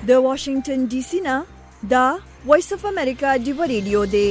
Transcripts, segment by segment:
د واشنگټن ډي سي نه دا وایس اف امریکا ډیو ریډیو دی.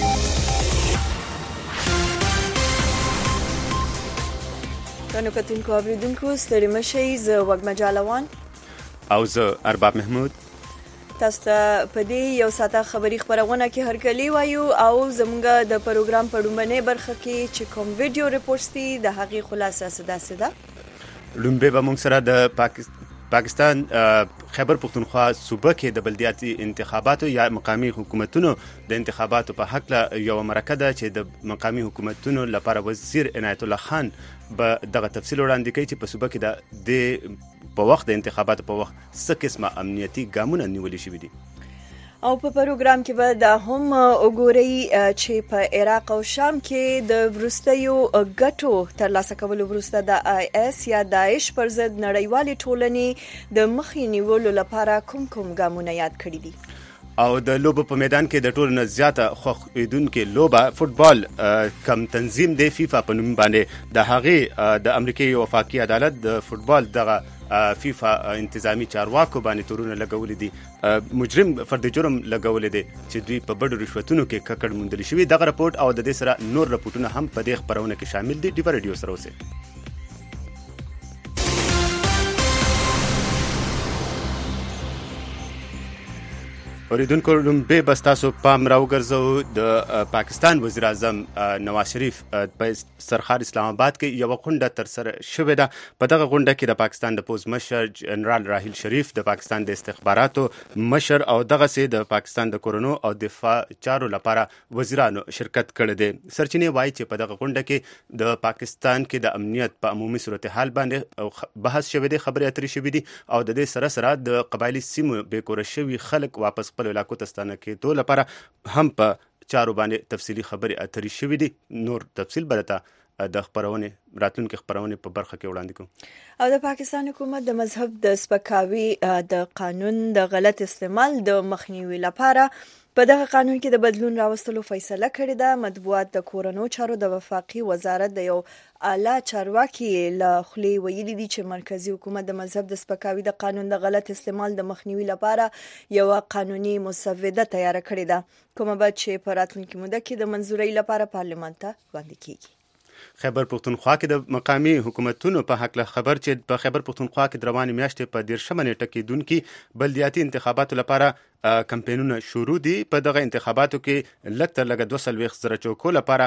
کانو کتونکو اوریدونکو ستړي مشئ. زه وږمه جالوان او زه ارباب محمود تاسو ته په دې یو ساعته خبري خبرونه کې هرکلی وایو او زموږ د پروګرام په لومړنۍ برخه کې چې کوم ویډیو ریپورټس دي د هغې خلاصه داسې ده. لومبه به موږ سره د پاکستان خیبر پختونخوا صوبه کې د بلدیاتي انتخاباتو یا مقامی حکومتونو د انتخاباتو په حق له یو مرکه ده چې د مقامی حکومتونو لپاره وزیر عنایت الله خان به دغه تفصیل وړاندې کوي چې په صوبه کې د په وخت د انتخاباتو په وخت څه قسمه امنیتي ګامونه نیولې شوي دي. او په پروګرام کې به دا هم وګورئ چې په عراق او شام کې د وروستیو ګټو ترلاسه کولو وروسته د IS یا داعش پر ضد نړیوالې ټولنې د مخې نیولو لپاره کوم ګامونه یاد کړي دي. او د لوبو په میدان کې د ټولو نه زیاته خوښیدونکې لوبه فوټبال کم تنظیم دی فیفا په نوم باندې د هغې د امریکایي وفاقي عدالت د فوټبال دغه فیفا انتظامی چارواکو باندې تورونه لګولې دي. مجرم فرد جرم لګولې دي چې دوی په بډو رشوتونو کې ککړ موندل شوي. دغه رپورټ او د دې سره نور رپورټونه هم په دې خبرونه کې شامل دي. ډیو ریډیو سره اوسئ. اوریدونکو لومبه بس تاسو پام راوګرځو د پاکستان وزیر اعظم نواز شریف په سرخار اسلام آباد کې یو غونډه تر سره شوې ده. په دغه غونډه کې د پاکستان د پوز مشر جنرال راحیل شریف، د پاکستان د استخباراتو مشر او دغه سي د پاکستان د کورونو او دفاع چارو لپاره وزیرانو شرکت کړی دی. سرچینې وایي چې په دغه غونډه کې د پاکستان کې د امنیت په عمومي صورتحال باندې بحث شوی دی، خبرې اترې شوې دي او د دې سره سره د قبایلی سیمو بیکوره شوي خلک واپس خپل علاقو ته ستانه کېدو لپاره هم په چارو باندې تفصیلي خبرې اترې شوې دي. نور تفصیل به درته د خبرونې راتلونکي خبرونې په برخه کې وړاندې کوم. او د پاکستان حکومت د مذهب د سپکاوي د قانون د غلط استعمال د مخنیوي لپاره په دغه قانون کې د بدلون راوستلو فیصله کړې ده. مطبوعات د کورونو چارو د وفاقي وزارت د یو اعلی چارواکي له خولې ویلي دي چې مرکزی حکومت د مذهب د سپکاوي د قانون د غلط استعمال د مخنیوي لپاره یو قانوني مسوده تیار کړې ده، کومه به چې په راتلونکي موده کې د منظورۍ لپاره پارلمان ته وړاندې کیږي. خیبر پختونخوا کې د مقامی حکومتونو په حق له خبر چې په خیبر پختونخوا کې د روانې میاشتې په 13 نیټه کې دونکي بلدیاتي انتخاباتو لپاره کمپاینونه شروع دي. په دغه انتخاباتو کې لږ تر لږه 200,000 چوکو لپاره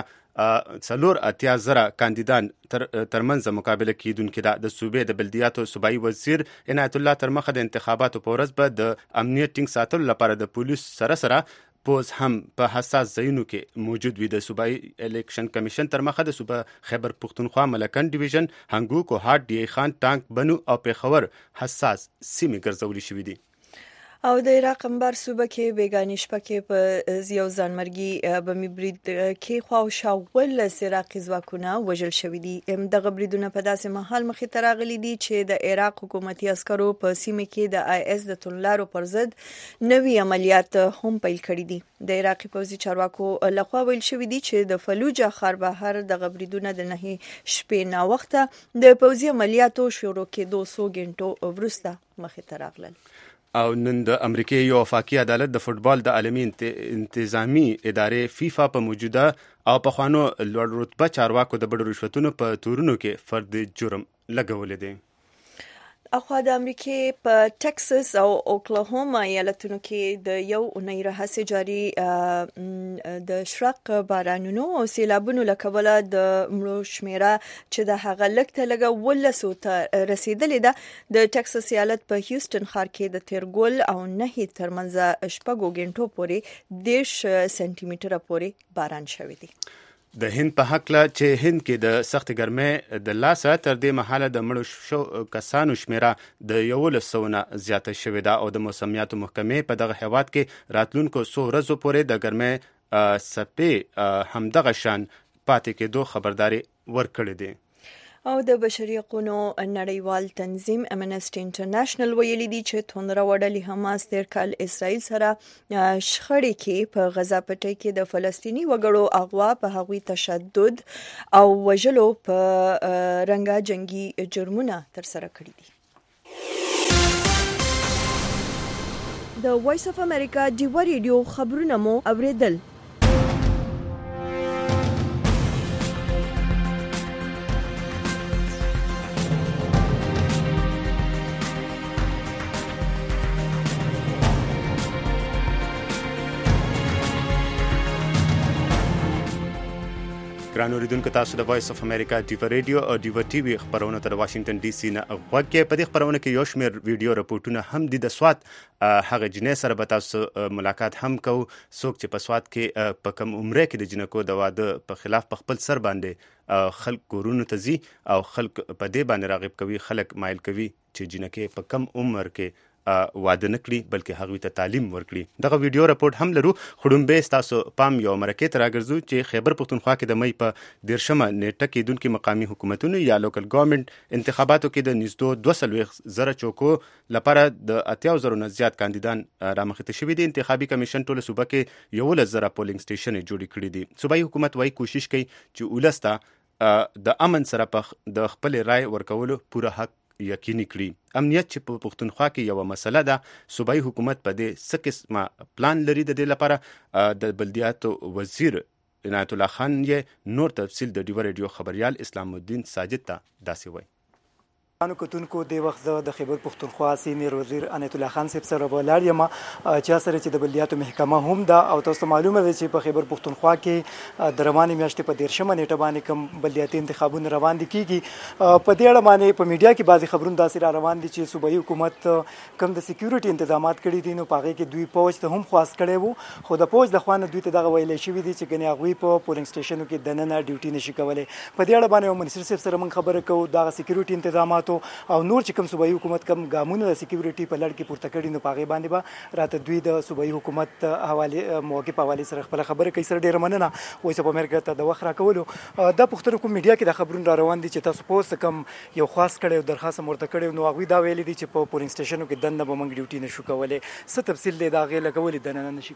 84,000 کاندیدان ترمنځ مقابله کیدونکي ده. د صوبې د بلدیاتو صوبایي وزیر عنایت الله تر مخه د انتخاباتو په ورځ به د امنیت ټینګ ساتلو لپاره د پولیس سره پوز هم په حساس ځایونو کې موجود وي. د صوبایي الیکشن کمیشن تر مخه د صوبه خیبر پختونخوا ملکن ډیویژن، هنګو، کوهاټ، ډی خان، ټانک، بنو او پیښور حساس سیمې ګرځولې شوې دي. او د عراق انبار صوبه کې بیګانې شپه کې په یو ځانمرګي بمي برید کې خواوشا ولس عراقي ځواکونه وژل شوي دي. دغه بریدونه په داسې مهال مخې ته راغلي دي چې د عراق حکومتي عسکرو په سیمه کې د IS د توندلارو پر ضد نوي عملیات هم پیل کړي دي. د عراقي پوځي چارواکو لخوا ویل شوي دي چې د فلوجه ښار بهر دغه بریدونه د 9 شپې ناوخته د پوځي عملیاتو شروع کېدو 100 غنټو وروسته مخې ته راغلل. او نن د امریکایي وفاقي عدالت د فوټبال د عالمي انتظامی ادارې فیفا په موجوده او پخوانو لوړ رتبه چارواکو د بډو رشوتونو په تورونو کې فرد جرم لګولې دي. اخوا د امریکای په ټکساس او اوکلاهوما ایالتونو کې د یو اونۍ راهیسې جاري د شرق بارانونو او سیلابونو له کبله د مړو شمیره چې د هغه لږ ته لږه 1200 ته رسیدلې ده. د ټکساس ایالت په هیوستن ښار کې د تیرګل او 9 ترمنځ 6 غنټو پورې 10 سانتي متره پورې باران شوی دی. د هند په حق له چې هند کې د سخت ګرمۍ د لاسه تر دې مهاله د مړو کسانو شمیره د 100 نه زیاته شوې ده او د موسمیاتو محکمې په دغه هیواد کې راتلونکو 100 ورځو پورې د ګرمۍ څپې همدغه شان پاتې کېدو خبرداري ورکړې ده. او د بشري حقوقو نړیوال تنظیم امنسټي انټرنیشنل ویلي دی چې توندرو ډلې حماس تیر کال اسرائیل سره شخړې کې په غزا پټي کې د فلسطینی وګړو اغوا په هغوی تشدد او وژلو په رنګه جنگي جرمونه تر سره کړی دي. د وایس اف امریکا ډیوا ریډیو خبرونه مو اوریدل. ګران اوریدونکو تاسو د وایس اف امریکا ډیوا ریډیو او ډیوا ټي وي خبرونه تر واشنگټن ډي سي نه غوږ کې. په دې خبرونه کې یو شمېر ویډیو راپورټونه هم دي د سوات هغه جنې سره به تاسو ملاقات هم کوو څوک چې په سوات کې په کم عمره کې د جنکو د واده په خلاف په خپل سر باندې خلک کورونو ته ځي او خلک په دې باندې راغب کوي، خلک مایل کوي چې جنکې په کم عمر کې واده نه کړي بلکې هغوی ته تعلیم ورکړي. دغه ویډیو راپورټ هم لرو. خړومبې ستاسو پام یو مرکې ته راګرځو چې خیبر پښتونخوا کې د مۍ په 13مه نیټه کېدونکي مقامي حکومتونو یا لوکل ګورنمنټ انتخاباتو کې د نږدې 240,000 چوکو لپاره د 80,000 نه زیات کاندیدان رامخته شوي دي. انتخابي کمیشن ټوله صوبه کې 11,000 پولینګ سټیشن جوړ کړي دي. صوبایي حکومت وايي کوشش کوي چې ولس ته د امن سره د خپل رائے ورکولو پوره حق یقیني کړي. امنیت چې په پښتونخوا کې یو مسله ده، صوبایي حکومت په دې څه قسمه پلان لري د دې لپاره. د بلدیاتو وزیر عنایت الله خان یې نور تفصیل د ډیوا ریډیو خبریال اسلام الدین ساجد ته داسې وایي. کتونکو د وخت د خیبر پښتونخوا سینیر وزیر عنایت الله خان صاحب سره ولاړ یم چې سره چې د بلدیاتو محکمه هم ده او تاسو معلومه ده چې په خیبر پښتونخوا کې د روانې میاشتې په 13مه نیټه باندې کوم بلدیاتي انتخابونه روان دي کیږي. په دې اړه باندې په میډیا کې بعضي خبرونه داسې را روان دي چې صوبایي حکومت کوم د سکیورټي تنظیمات کړي دي نو په هغې کې دوی پوج ته هم خواست کړی وو، خو د پوج د خوا نه دوی ته دغه ویلی شوي دي چې ګنې هغوی په پولینګ سټیشنو کې دننه ډیوټي نشي کولی. په دې اړه باندې منصور صاحب سره موږ خبره کوو دغه سکیورټي انتظاماتو او نور کوم صوبایي حکومت کوم ګامونه د سکیورټي په لړ کې پورته کړي نو په هغې باندې به راته دوی د صوبایي حکومت حوالې موقف حوالې سره خپله خبره کوي. سره ډېره مننه وایس اف امریکا ته د وخت راکولو. دا پوښتنه کوم میډیا کې دا خبرونه را روان دي چې تاسو پوسټ کوم یو خاص کړی او درخواست هم ورته کړی نو هغوی دا ویلي دي چې په پولینګ سټیشنو کې دننه به موږ ډیوټي نشو کولی. څه تفصیل دی د هغې لکه ولې دننه نشي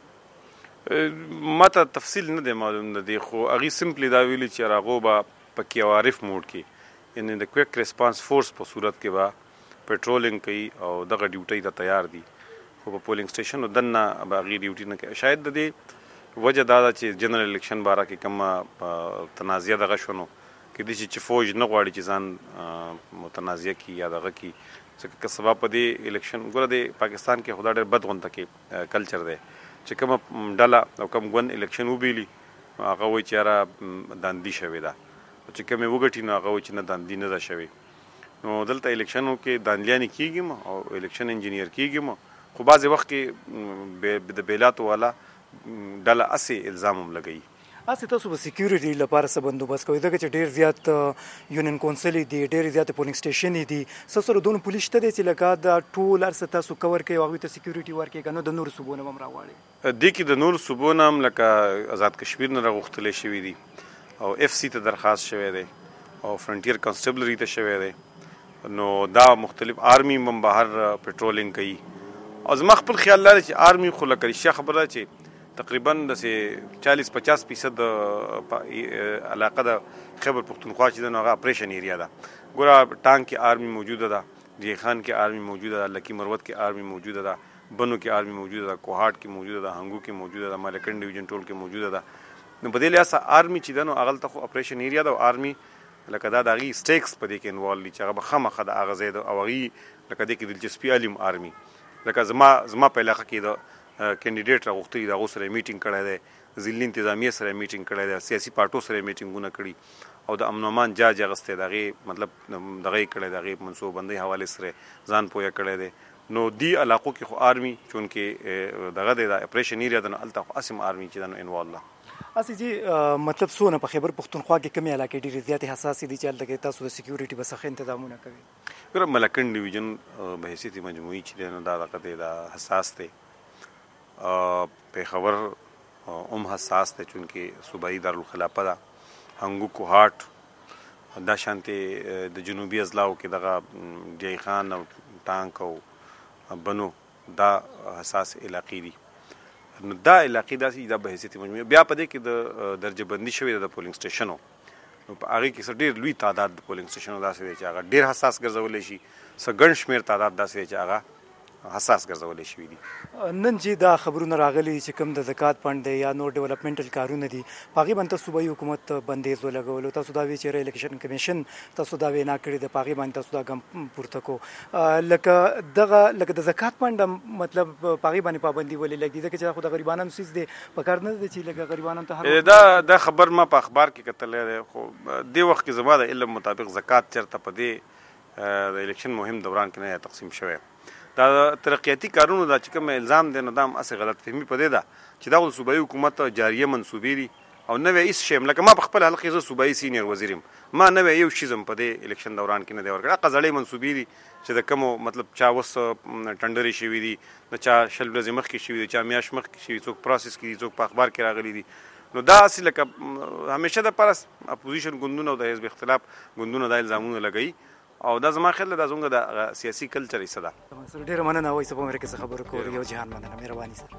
کولی؟ ما ته تفصیل نه دی معلوم نه دی، خو هغوی سمپلی دا ویلي چې هغو به په کیوارف موډ کې یعنی د کویک ریسپانس فورس په صورت کې به پټرولینګ کوي او دغه ډیوټۍ ته تیار دي، خو په پولینګ سټیشن دننه به هغې ډیوټي نه کوي. شاید د دې وجه دا ده چې جنرال الیکشن باره کې کومه تنازعه دغه شو نو کېدای شي چې فوج نه غواړي چې ځان متنازعه کړي یا دغه کړي، ځکه که سبا په دې الیکشن ګوره د پاکستان کې خو دا ډېر بد غونته کې کلچر دی چې کومه ډله او کوم ګوند الیکشن وبیلي هغه وایي چې یاره داندي شوې ده، چې کومې وګټي نو هغه وایي چې نه داندي نه ده شوې. نو دلته الیکشنو کې داندلیانې کېږي او الیکشن انجینیر کېږي، خو بعضې وخت کې د بیلاتو والا ډله هسې الزام هم لګوي. هسې تاسو به سکیورټي لپاره څه بندوبست کوئ ځکه چې ډېر زیات یونین کونسلې دي، ډېرې زیاتې پولینګ سټیشنې دي، ستاسو سره دونه پولیس شته دی چې لکه دا ټول هر څه تاسو کور کوئ او هغوی ته سکیورټي ورکوئ که نه د نورو صوبو نه به هم راغواړئ؟ دې کې د نورو صوبو نه هم لکه آزاد کشمیر نه راغوښتلی شوي دي او اف سی ته درخواست شوی دی او فرنټیر کانسټیبلري ته شوی دی، نو دا مختلف آرمی هم بهر پټرولینګ کوي. او زما خپل خیال دا دی چې آرمی خو لکه رښتیا خبره ده چې تقریبا داسې 40-50% علاقه د خیبر پښتونخوا چې ده نو هغه اپریشن ایریا ده. ګوره ټانک کې آرمی موجوده ده، جیخان کې آرمی موجوده ده، لکی مروت کې آرمی موجوده ده، بنو کې آرمی موجوده ده، کوهاټ کې موجوده ده، هنګو کې موجوده ده، مالکن ډیویژن ټول کې موجوده ده. نو په دې لحاظ آرمی چې ده نو هغلته خو اپریشن ایریا ده او آرمی لکه دا د هغې سټیکس په دې کې انوالو دي چې هغه به خامخا د هغه ځای ده او هغې لکه دې کې دلچسپي علي آرمی لکه زما په علاقه کې د کینډیډیټ راغوښتي د هغو سره یې میټینګ کړی دی، ضلعي انتظامیې سره یې میټینګ کړی دی، سیاسي پارټو سره یې میټینګونه کړي او د امن و امان جاج اخیستی د هغې مطلب دغه یې کړی د هغې منصوبندۍ حوالې سره ځان پویه کړی دی. نو دی علاقو کې خو آرمی چونکې دغه دی د اپریشن ایریا ده نو هلته خو هسې آرمی چې ده نو انوالو ده. هسې جی مطلب څونه په خیبر پښتونخوا کې کومې علاقې ډېرې زیاتې حساسې دي چې هلته کې تاسو د سکیورټي به سخت انتظامونه کوئ؟ ګوره ملکن ډیویژن په حیثیت مجموعي چې دی نو دا دغه دی دا حساس دی، پېښور هم حساس دی چونکې صوبایي دارالخلافه ده، هنګو کوهاټ دا شانتې د جنوبي اضلاعو کې دغه ډی خان او ټانک او بنو دا حساس علاقې دي. نو دا علاقې داسې دا په حیثیت مجموعي بیا په دې کې د درجه بندي شوې ده د پولینګ سټیشنو، نو په هغې کې څه ډېر لوی تعداد د پولینګ سټیشنو داسې دی چې هغه ډېر حساس ګرځولی شي، څه ګڼ شمېر تعداد داسې دی چې هغه حساس ګرځولې شوي دي. نن چې دا خبرونه راغلي چې کوم د زکات فند دی یا نور ډیولپمنټل کارونه دي پاغي باندې صوبایي حکومت بندیز ولګول تاسو دا وی چې الیکشن کمیشن تاسو دا وینا کړی د پاغي باندې تاسو دا ګم پورته کو لکه د زکات فند مطلب پاغي باندې پابندي ولې لګي ځکه چې خو د غریبانو سیس دی پکار نه دي چې لکه غریبانو ته دا خبر ما په اخبار کې کتلې خو د وخت کې زما د علم مطابق زکات چرته په دې د الیکشن مهم دوران کې نه تقسیم شوی. دا ترقیاتی کارونو دا چې کوم الزام دی نو دا هم اسې غلط فهمي په دې ده چې دا صوبایي حکومت جاریه منصوبې دي او نوې هیڅ شی لکه ما په خپل حلقې زه صوبایي سینیر وزیر یم ما نوې یو شی زم په دې الیکشن دوران کې نه دی ورکړی. قزړې منصوبې دي چې د کومو مطلب چا وس ټنډرې شوي دي د چا شل ورځې مخکې شوي دي چا میاشت مخکې شوي څوک پروسس کې دي څوک په اخبار کې راغلي دي. نو دا اصل لکه همیشه د پارس اپوزیشن ګوندونه او د حزب اختلاف ګوندونه دا الزامونه لګوي او دا زما خیال دا زموږ د سیاسي کلچر حصه ده. سر ډیره مننه وایس اف امریکا څخه خبرو کول یو جهان مننه مهرباني سر.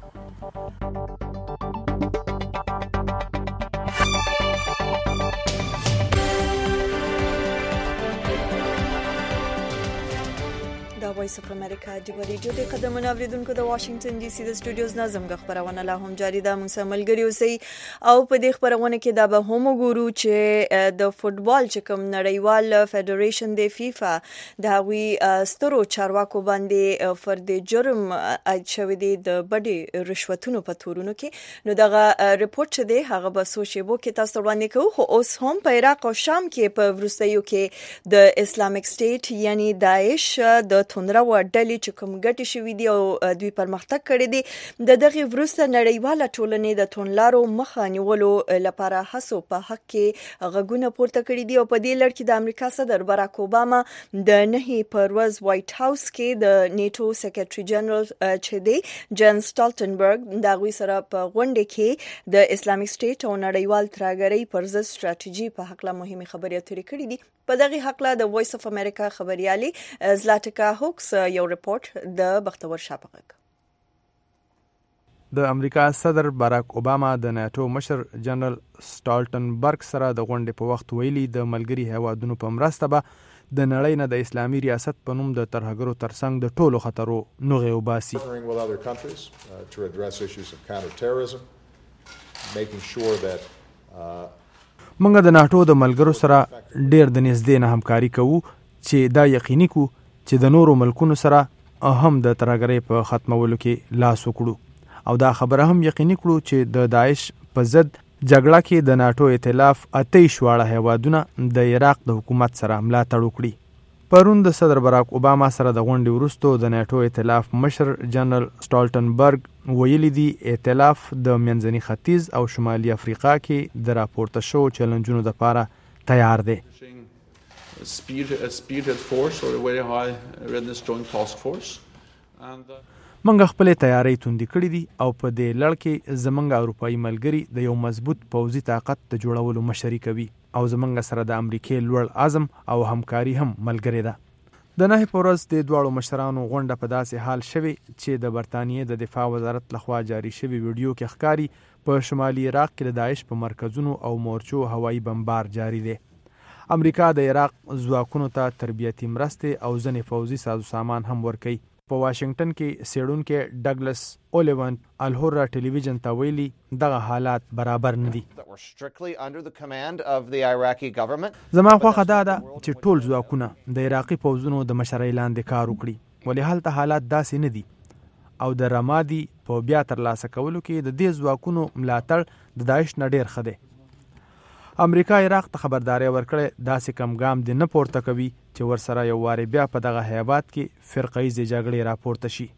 دا وایس اف امریکا د ریډیو د قدمونو اوریدونکو د واشنگټن ډي سي د سټوډیوز نظم غ خبرونه لا هم جاری ده. موږ سره ملګری اوسئ او په دې خبرونه کې دا به هم وګورو چې د فوتبال چې کوم نړیوال فدریشن د فیفا د هغوی سترو چارواکو باندې فرد جرم عاید شوی دی د بډې رشوتونو په تورونو کې. نو دغه ریپورت چې دی هغه به سوشیبو کې تاسو وړاندې کوو. خو اوس هم په عراق او شام کې په وروستیو کې د اسلامیک سټیټ یعنی داعش د تونرو ډلې چې کوم ګټې شوي دي او دوی پرمختګ کړی دی د دغه وروسته نړیواله ټولنې د تونلارو مخه نیولو لپاره هڅو په حق کې غږونه پورته کړي دي. او په دې لړ کې د امریکا صدر باراک اوباما د 9 پر ورځ وایټ هاوس کې د نیټو سیکریټري جنرال چې دی جن سټالټنبرګ د غوي سره په غونډه کې د اسلامیک سټیټ او نړیوال ترهګرۍ پر ضد ستراتیژي په حق له مهمه خبرې اترې کړې دي. په دغه حق له د وایس اف امریکا خبريالي زلاتکا هوکس یو ریپورت د بختور شاپغک. د امریکا صدر باراک اوباما د ناتو مشر جنرال سټالټنبرګ سره د غونډې په وخت ویلي د ملګری هیوادونو په مرسته به د نړۍ نه د اسلامي ریاست په نوم د ترهګرو ترڅنګ د ټولو خطرو نوغې وباسي. موږ د ناتو د ملګرو سره ډیر د نږدې نه همکاري کوو چې دا یقیني کو چې د نورو ملکونو سره هم د ترهګرۍ په ختمولو کې لاس وکړو او دا خبره هم یقیني کړو چې د داعش په ضد جګړه کې د ناتو ائتلاف 28 واړه هیوادونه د عراق د حکومت سره ملاتړ وکړي. پرون د صدر باراک اوباما سره د غونډې وروسته د ناتو ائتلاف مشر جنرال سټالټنبرګ ویلي دی ائتلاف د منځني ختیځ او شمالي افریقا کې د راپورته شو چیلنجونو لپاره تیار دی. منګه خپل تیاری توندې کړې دي او په دې لړ کې زمونږ اروپایي ملګري د یو مضبوط پوځي طاقت د جوړولو مشري کوي او زمونږ سره د امریکای لوړ عزم او همکاري هم ملګری ده. د 9 پر ورځ د دواړو مشرانو غونډه په داسې حال شوه چې د برتانیې د دفاع وزارت لخوا جاری شوی ویډیو کې ښکاری په شمالي عراق کې د داعش په مرکزونو او مورچو هوایي بمبار جاری دی. امریکا د عراق ځواکونو ته تربیتي مرستې او ځنې فوزي سازو سامان هم ورکوي. په واشنگټن کې سیډونکو ډګلس اولیونت الهورا ټلویزیون ته ویلي دغه حالات برابر نه دي. زما خوښه دا ده چې ټول ځواکونه د عراقي پوځونو د مشرۍ لاندې کار وکړي ولې هلته حالات داسې نه دي او د رمادي په بیا ترلاسه کولو کې د دې ځواکونو ملاتړ د داعش نه ډیر ښه دی. امریکا عراق ته خبرداري ورکړې داسې کم ګام دې نه پورته کوي چې ورسره یو واري بیا په دغه هیواد کې فرقیزې جګړې راپورته شي.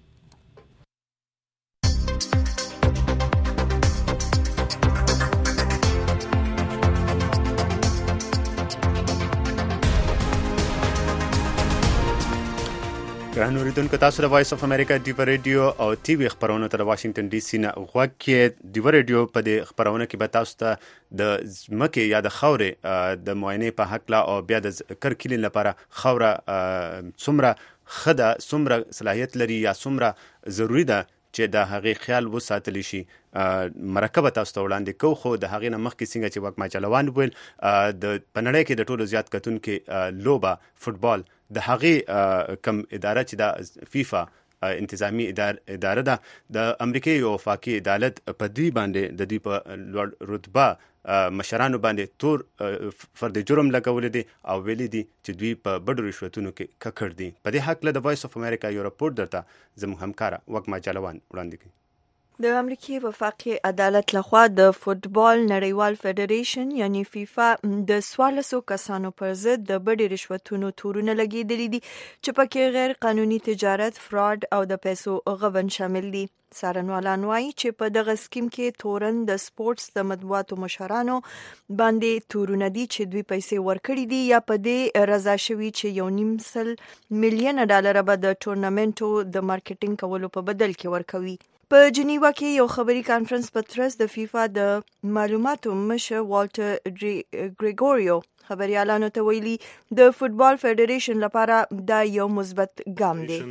ګران اوریدونکو تاسو د وایس اف امریکا دیو ریډیو او ټي وي خبرونه تر واشنگټن ډي سي نه غوږ کې دیو ریډیو په دې خبرونه کې به تاسو ته د ځمکې یا د خاورې د معاینې په حق لا او بیا د کرکلین لپاره خوره څومره خده څومره صلاحیت لري یا څومره ضروری ده چې د هغې خیال وساتلی شي مرکبه تاسو ته وړاندې کوو. خو د هغې نه مخکې څنګه چې وکما چلوان ویل د په نړۍ کې د ټولو زیات کتونکي لوبه فوتبال د هغې کم اداره چې د فیفا انتظامی اداره ده د امریکای یو وفاقي عدالت په دوی باندې د دوی په لوړ رتبه مشرانو باندې تور فرد جرم لګولې دي او ویلي دي چې دوی په بډو رشوتونو کې ککړ دي. په دې حق له د وایس اف امریکا یو راپور درته زموږ همکاره وګما جلوان وړاندې کوي. د امریکای وفاقي عدالت لخوا د فوتبال نړیوال فدریشن یعنی فیفا د 1400 کسانو پر ضد د بډې رشوتونو تورونه لګیدلي دي چې پکې غیر قانوني تجارت، فراډ او د پیسو غبن شامل دي. څارنوالان وایي چې په دغه سکیم کې تورن د سپورتس د مطبوعاتو مشرانو باندې تورونه دي چې دوی پیسې ورکړي دي یا په دې رضا شوي چې $1.5 میلیون به د ټورنمنټو د مارکیټینګ کولو په بدل کې ورکوي. په جنیوا کې یو خبري کانفرنس په ترڅ د فیفا د معلوماتو مشر والټر ګریګوریو خبريالانو ته ویلي د فوتبال فدریشن لپاره دا یو مثبت ګام دی.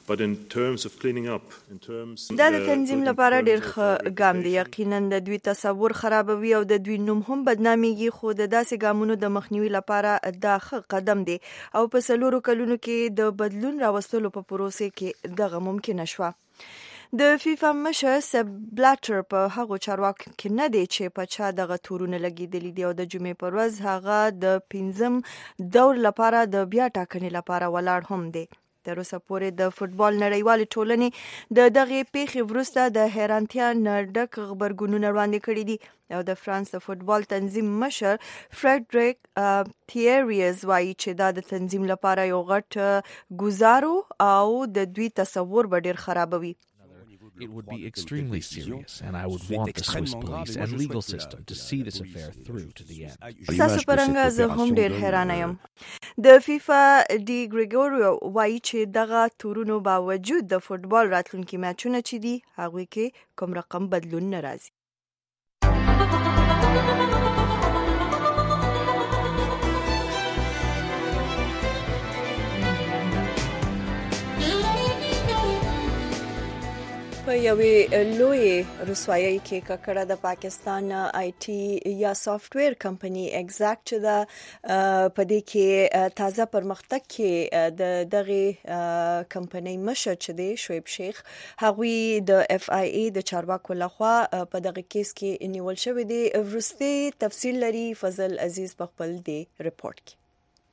دا د تنظیم لپاره ډېر ښه ګام دی. یقینا د دوی تصور خرابوي او د دوی نوم هم بدناميږي، خو د داسې ګامونو د مخنیوي لپاره دا ښه قدم دی او په 4 کلونو کې د بدلون راوستلو په پروسه کې دغه ممکن شوه. د فیفا مشر سب بلاتر په هغو چارواکو کې نه دی چې په چا دغه تورونه لګیدلي دي او د جمعې پر ورځ هغه د 5م دور لپاره د بیا ټاکنې لپاره ولاړ هم دی. تر اوسه پورې د فوتبال نړیوالې ټولنې د دغه پیښې وروسته د حیرانتیا نه ډک غبرګونونه وړاندې کړي دي او د فرانس د فوتبال تنظیم مشر فرډریک تیریز وایي چې دا د تنظیم لپاره یو غټ ګزارو او د دوی تصور به ډېر خرابوي. It would be extremely serious, and I would want the Swiss police and legal system to see this affair through to the end. ساسو پرنګا زه هم ډېر حیرانه یم. د فیفا ډي ګریګوریو وایي چې دغه تورونو باوجود د فوتبال راتلونکي میچونه چې دي هغوی کې کوم رقم بدلون نه راځي. په یوې لوی رسوایی کې ککړه د پاکستان آی ټي یا سافټویر کمپنی ایگزیکټ چې دا په دې کې تازه پرمختګ کې د دغه کمپنی مشر چې دی شعیب شیخ هغوی د اف آی ای د چارواکو لخوا په دغه کیس کې نیول شوی دی. ورسته تفصیل لري فضل عزیز په خپل دی رپورت کې.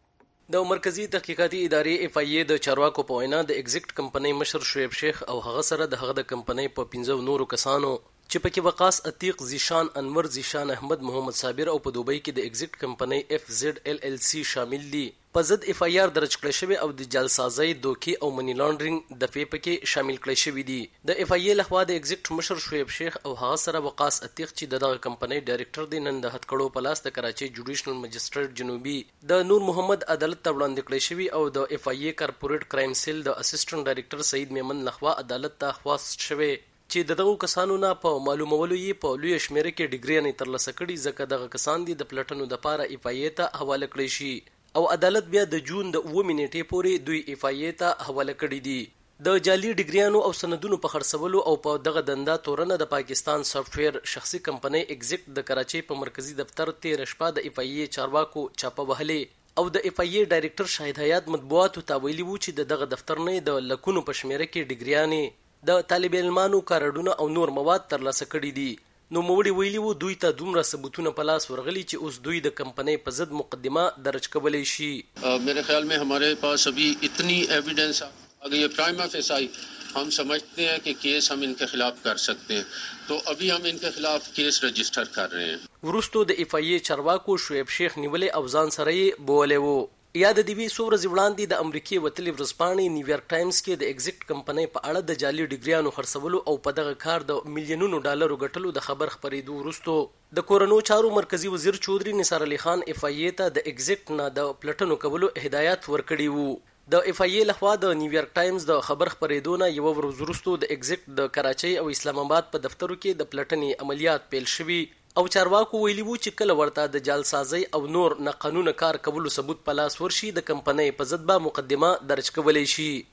د مرکزی تحقیقاتي ادارې اف آی ای د چارواکو په وینا د ایگزیکټ کمپنی مشر شعیب شیخ او هغه سره د هغه د کمپنی په 15 نورو کسانو چې پکې وقاص عتیق، زیشان انور، زیشان احمد، محمد صابر او په دوبۍ کې د ایگزیکټ کمپنی اف زد ال ال سی شامل دي. په ضد اف آی آر درج کړی شوی او د جعلسازۍ، دوکې او منی لانډرینګ د پکې شامل کړی شوی دي. د اف آی ای لخوا د ایگزیکټ مشر شعیب شیخ او هغه سره وقاص عتیق چې دغه کمپنی ډایریکټر دی نن د هټکړو په لاس د کراچۍ جوډیشنل مجسټریټ جنوبي د نور محمد عدالت ته وړاندې کړی شوی او د اف آی ای کارپوریټ کرایم سیل د اسسټنټ ډایریکټر سعید میمن لخوا عدالت ته خواست شوی چې دغه کسانو نه په معلومولو یې په لوی شمیره کې ډیګری نه ترلاسه کړي ځکه دغه کسان دي د پلټنو د پاره اف آی ای ته حواله کړی شي او عدالت بیا د جون د 9 نیټې پورې دوی اف آی ای ته حواله کړي دي. د جعلي ډیګریانو او سندونو په خرڅولو او په دغه دنده تورنه د پاکستان سافټویر شخصي کمپنی ایگزیکټ د کراچۍ په مرکزی دفتر 13 شپه د اف آی ای چارواکو چاپه وهلې او د اف آی ای ډایریکټر شاهد حیات مطبوعاتو ته ویلي وو چې دغه دفتر نه د لکونو په شمیره کې ډیګریانې د طالب علمانو کارډونه او نور مواد ترلاسه کړي دي. نو موړي ویلي وو دوی ته دومره ثبوتونه په لاس ورغلي چې اوس دوی د کمپنی په ضد مقدمه درج کولای شي. मेरे ख्याल में हमारे पास अभी इतनी एविडेंस अगर ये प्राइमा फेसाई हम समझते हैं कि केस हम इनके खिलाफ कर सकते हैं तो अभी हम इनके खिलाफ केस रजिस्टर कर रहे हैं. ورستو د اف آی ای چارواکو شعیب شیخ نیولې او ځان سره یې بوله وو. یا د دیوی سو ورځې وړاندې د امریکای وتلې ورځپاڼې نیویارک ټایمز کې د ایگزیکټ کمپنی په اړه د جعلي ډیګریانو خرڅولو او په دغه کار د میلیونونو ډالرو ګټلو د خبر خپرېدو وروسته د کورونو چارو مرکزی وزیر چودري نثار علي خان اف آی ای ته د ایگزیکټ نه د پلټنو کولو هدایت ورکړي وو. د اف آی ای لخوا د نیویارک ټایمز د خبر خپرېدو نه یو ورځ وروسته د ایگزیکټ د کراچۍ او اسلام آباد په دفترو کې د پلټنې عملیات پیل شوي او چارواکو ویلي وو چې کله ورته د جعلسازۍ او نور نه قانونه کار کولو ثبوت په لاس ورشي د کمپنۍ په ضد به مقدمه درج کولای شي.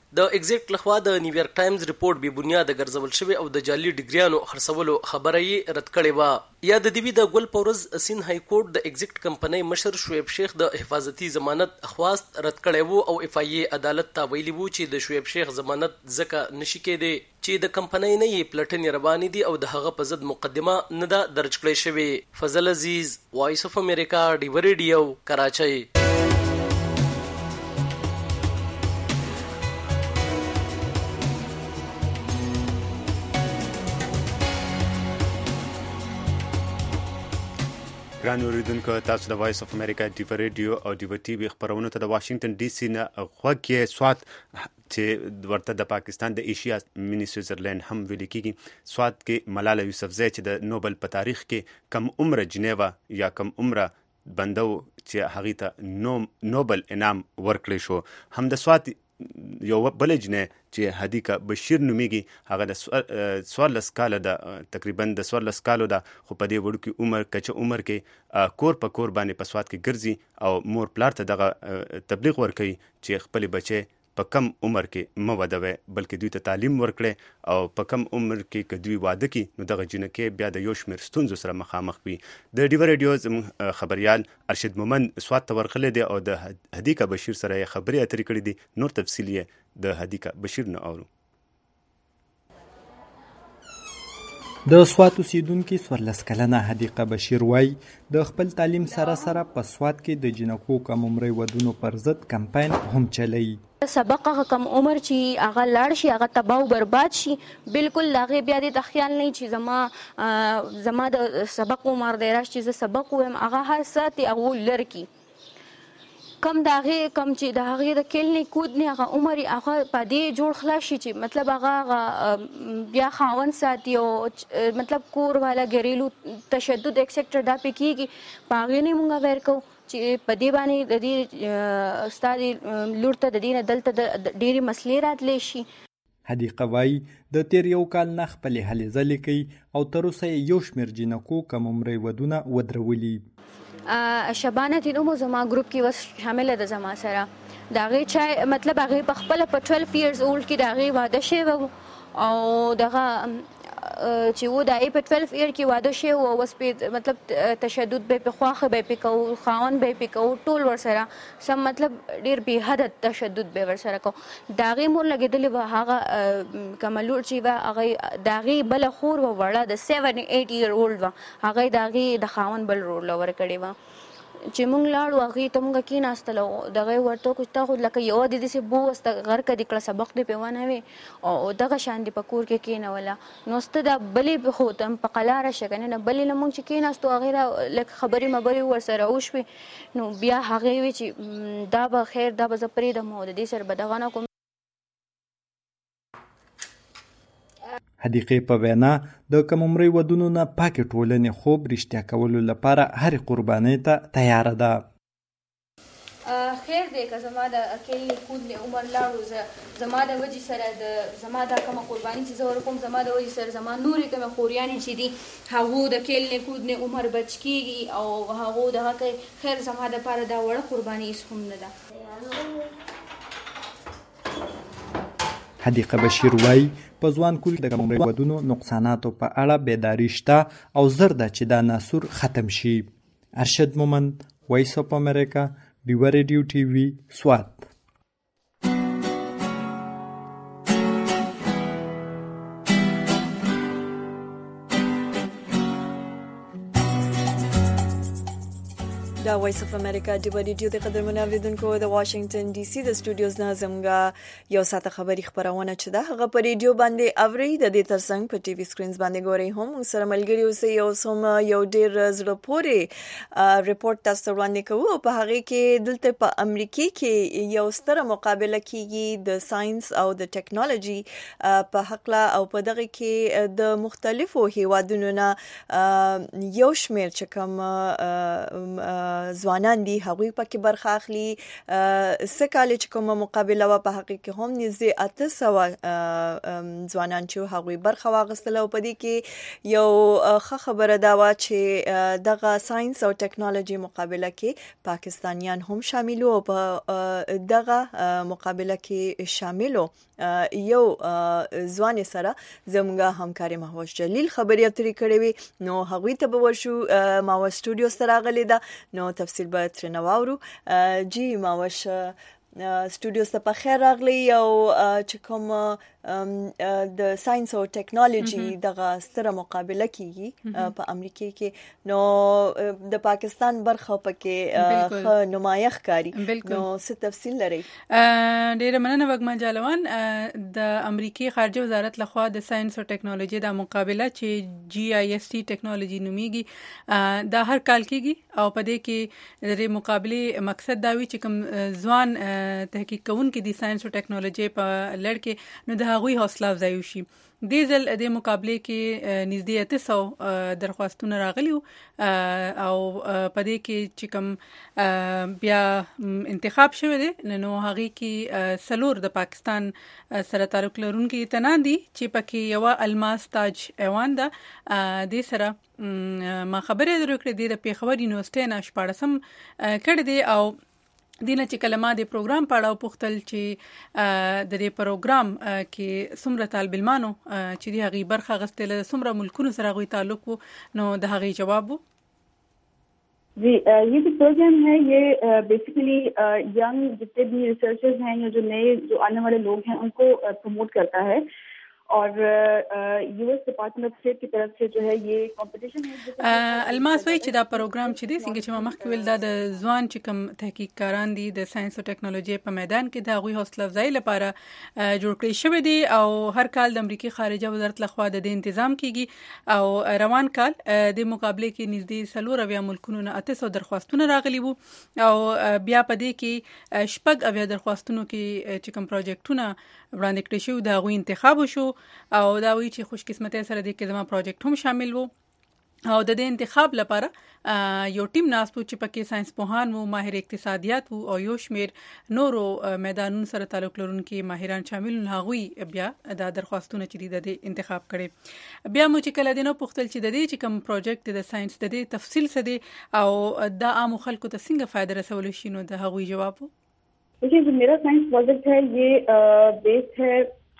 د ایگزیکټ لخوا د نیویارک ټایمز ریپورت به بنیاد ګرځول شوی او د جعلي ډیګریانو خرڅولو خبره یې رد کړې و. یا د دیوی د ګل پورز سین های کورټ د ایگزیکټ کمپنۍ مشر شعیب شیخ د حفاظتي ضمانت خواست رد کړی وو او اف ای عدالت ته ویلي وو چې د شعیب شیخ ضمانت ځکه نشي کېدی چې د کمپنۍ نه یې پلټنې روانې دي او د هغه په ضد مقدمه نه ده درج کړې شوې. فضل عزیز، وایس اف امریکا، ډیو ریډیو، کراچۍ. ګران اوریدونکو، تاسو د وایس اف امریکا ډیو ریډیو او ډیو ټي وي خبرونه ته د واشنگټن ډي سي نه غوږ کې سوات چې ورته د پاکستان د ایشیا منی سویټزرلینډ هم ویل کېږي. سوات کې ملاله یوسفزۍ چې د نوبل په تاریخ کې کم عمره جنیوا یا کم عمره بندو چې هغې ته نوبل انعام ورکړی شو. هم د سوات یو بل جنې چې هدیکا بشیر نومیږي، هغه د 14 کاله ده، تقریبا د 14 کالو ده، خو په دې وړوکي عمر کچه عمر کې کور په کور باندې په سوات کې ګرځي او مور پلار ته دغه تبلیغ ورکوي چې خپل بچي په کم عمر کې مه ودوي، بلکې دوی ته تعلیم ورکړي او په کم عمر کې که دوی واده کړي نو دغه جنکې بیا د یو شمېر ستونزو سره مخامخ وي. د ډیو ریډیو زموږ خبریال ارشد مومند سوات ته ورغلی دی او د هدیکا بشیر سره یې خبرې اترې کړې دي. نور تفصیل یې د هدیکا بشیر نه اورو. د سوات اوسیدونکي 14 کلنه هدیقه بشیر وایي د خپل تعلیم سره سره په سوات کې د جنکو کم عمري ودونو پر ضد کمپاین هم چلوي. سبق هغه کم عمر چې هغه لاړ شي، هغه تباہ او برباد شي، بالکل هغه بیا د خیال نه چې زما د سبق عمر دی راشي چې زه سبق وایم، هغه هر څه ته هغه لرکی کم داغه کم چې د هغه د کلنی کود نه هغه عمر هغه په دې جوړ خلاص شي چې مطلب هغه بیا خاون ساتي او مطلب کور والا ګریلو تشدد ایکسپټر دا پکېږي پاغې نه مونږ ورکو چې په دې باندې د دې استاد لور ته د دې نه دلته د ډېری مسلې راتلې شي. هدیقه وایي د تیر یو کال نه خپلې هلې ځلې کوي او تر اوسه یو شمېر جنکو کم عمري ودونه ودرولي. شبانه تینومو زما ګروپ کې وس شامل ده زما سره د هغې چا مطلب هغې په خپله په 12 years old کې د هغې واده شوی او دغه چې و د هغې په 12 year کې واده شوی او اوس پې مطلب تشدد به یې پې خواښه به یې پې کوو، خاوند به یې پې کوو، ټول ورسره سم مطلب ډېر بې حده تشدد به یې ورسره کوو. د هغې مور لګېدلې وه هغه کومه لور چې وه هغې د هغې بله خور وه وړه د 7-8 year old وه، هغې د هغې د خاوند بل رور له ورکړې وه چې مونږ لاړو هغې ته مونږ کېناستل او دغه ورته وکړو چې تا خو لکه یوه د داسې بوسته غرقه دې کړه سبق دې پې ونه وې او دغه شان دې په کور کې کېنوله نو سته دا بلې خو په قلاره شه که نه بلې نه مونږ چې کېناستو هغې را لږ خبرې مبرې ورسره وشوې نو بیا هغې وې چې دا به خیر دا به زه پرېږدم او د دې سره به دغه نه کوم. هدیقې په وینا د کم عمري ودونو نه پاکې ټولنې خوب رښتیا کولو لپاره هرې قربانۍ ته تیاره ده. خیر دی که زما د کلي کود د عمر لاړو زما د وجې سره زما دا کومه قرباني چې زه ورکوم زما د وجې سره زما نورې کومې خوریانې چې دي هغو د کلي کود نه عمر بچ کېږي او هغو دغه کوي. خیر زما دپاره دا وړه قرباني هېڅ هم نه ده. هدیقه بشیر وایي په ځوان کول د کم عمري ودونو نقصاناتو په اړه بیداري شته او زر ده چې دا ناسور ختم شي. ارشد مومند، وایس اف امریکا، ډیو ریډیو ټي وي، سوات. دا وایس اف امریکا ډیو ریډیو د قدرمنو اوریدونکو د واشنگټن ډي سي د سټوډیوز نه زموږ یو ساعته خبري خبرونه چې ده هغه په ریډیو باندې اوري د دې ترڅنګ په ټي وي سکرینز باندې ګوري هم سره ملګری اوسئ او سم یو ډیر زړه پورې ریپورت تاسو وړاندې کوو او په هغه کې دلته په امریکا کې یو ستره مقابله کیږي د ساينس او د ټیکنالوژي په حقله او په دغه کې د مختلفو هیوادونو نه یو شمیر چې کوم ځوانان دي هغوی پکې برخه اخلي. سکهال چې کومه مقابله و په حقیقت هم نږدې 800 ځوانان چې هغوی برخه واخیستله او په دې کې یو ښه خبره دا وه چې دغه ساينس او ټکنالوژي مقابله کې پاکستانیان هم شامل وو. په دغه مقابله کې شامل یو ځوان سره زموږ همکاري مهوش جلیل خبري اترې کړې وي نو هغوی ته به ورشو. ماوش سټوډیو سره راغلی ده نو تفصیل به ترې واورو. جی ماوش سټوډیو ته په خیر راغلی او چې کوم د ساينس او ټکنالوژي دغه ستره مقابله کیږي په امریکا کې نو د پاکستان برخه پکې نمایښ کاری نو څه تفصیل لري؟ ډیره مننه وګما جالوان. د امریکای خارجه وزارت لخوا د ساينس او ټکنالوژي د مقابله چې GIST ټکنالوژي نومیږي دا هر کال کیږي او په دې کې د مقابله مقصد دا وی چې کوم ځوان تحقیق کوونکي د ساينس او ټکنالوژي په لړ کې نو د هغوی حوصله افزایی وشي. دې ځل د مقابله کې نږدې 800 درخواستونه راغلي او په دې کې چې کوم بیا انتخاب شوی دی نو هغه کې سلور د پاکستان سره تعلق لرونکي تنان دي چې پکې یو الماس تاج ایوان ده. د سره ما خبرې درکړې د پیښور یونیورسيټي نه 14 کړې دي او دینه چې کلمه د پروګرام پاړه پوښتل چې د دې پروګرام کې څومره طالب علمانو چې د هغې برخه غستله څومره ملکونو سره غوي تعلق وو نو د هغې جواب وو. जी ये जो प्रोग्राम है ये बेसिकली यंग जितने भी रिसर्चर्स हैं या जो नए जो आने वाले लोग हैं उनको प्रमोट करता है और यूएस डिपार्टमेंट ऑफ स्टेट की तरफ से जो है ये कंपटीशन है. الماس وی چې دا پروګرام چې دی څنګه چې ما مخکې ویل دا د ځوان چې کوم تحقیقکاران دي د ساينس او ټکنالوژي په میدان کې د غوي حوصله افزایی لپاره جوړ کړی شوی دی او هر کال د امریکای خارجه وزارت لخوا د تنظیم کیږي او روان کال د مقابله کې نږدې 3 ملکونو نه 800 درخواستونه راغلي وو او بیا په دې کې شپږ درخواستونو کې چې کوم پروجیکټونه وړاندې کړی شو دا غوي انتخاب وشو او دا وی چې خوش قسمتۍ سره د کې زما پروجیکټ هم شامل وو او د دې انتخاب لپاره یو ټیم ناسپو چې پکې ساينس پوهان وو ماهر اقتصادیات وو او یو شمیر نورو میدانونو سره تعلق لرونکي ماهران شامل هغوی بیا د درخواستونو چې د انتخاب کړي. بیا مو چې کله دینو پوښتل چې د دې چې کوم پروجیکټ د ساينس د دې تفصیل څه دی او د عام خلکو ته څنګه فائدہ رسول شي نو د هغوی جواب وو. देखिए जो मेरा साइंस प्रोजेक्ट है ये बेस्ड है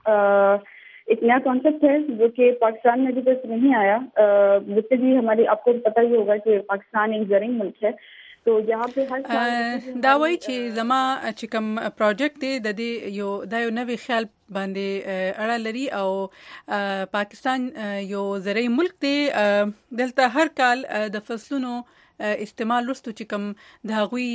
एक नया कॉन्सेप्ट है जो कि पाकिस्तान में अभी तक नहीं आया. जिससे भी हमारी आपको पता ही होगा कि पाकिस्तान एक ज़रीन मुल्क है तो यहाँ पे हर دا وایي چې زما چې کوم پروجیکټ دی د دې یو نوې خیال باندې اړه لري او پاکستان یو زرعي ملک دی. دلته هر کال د فصلونو استعمال وروسته چې کوم د هغوی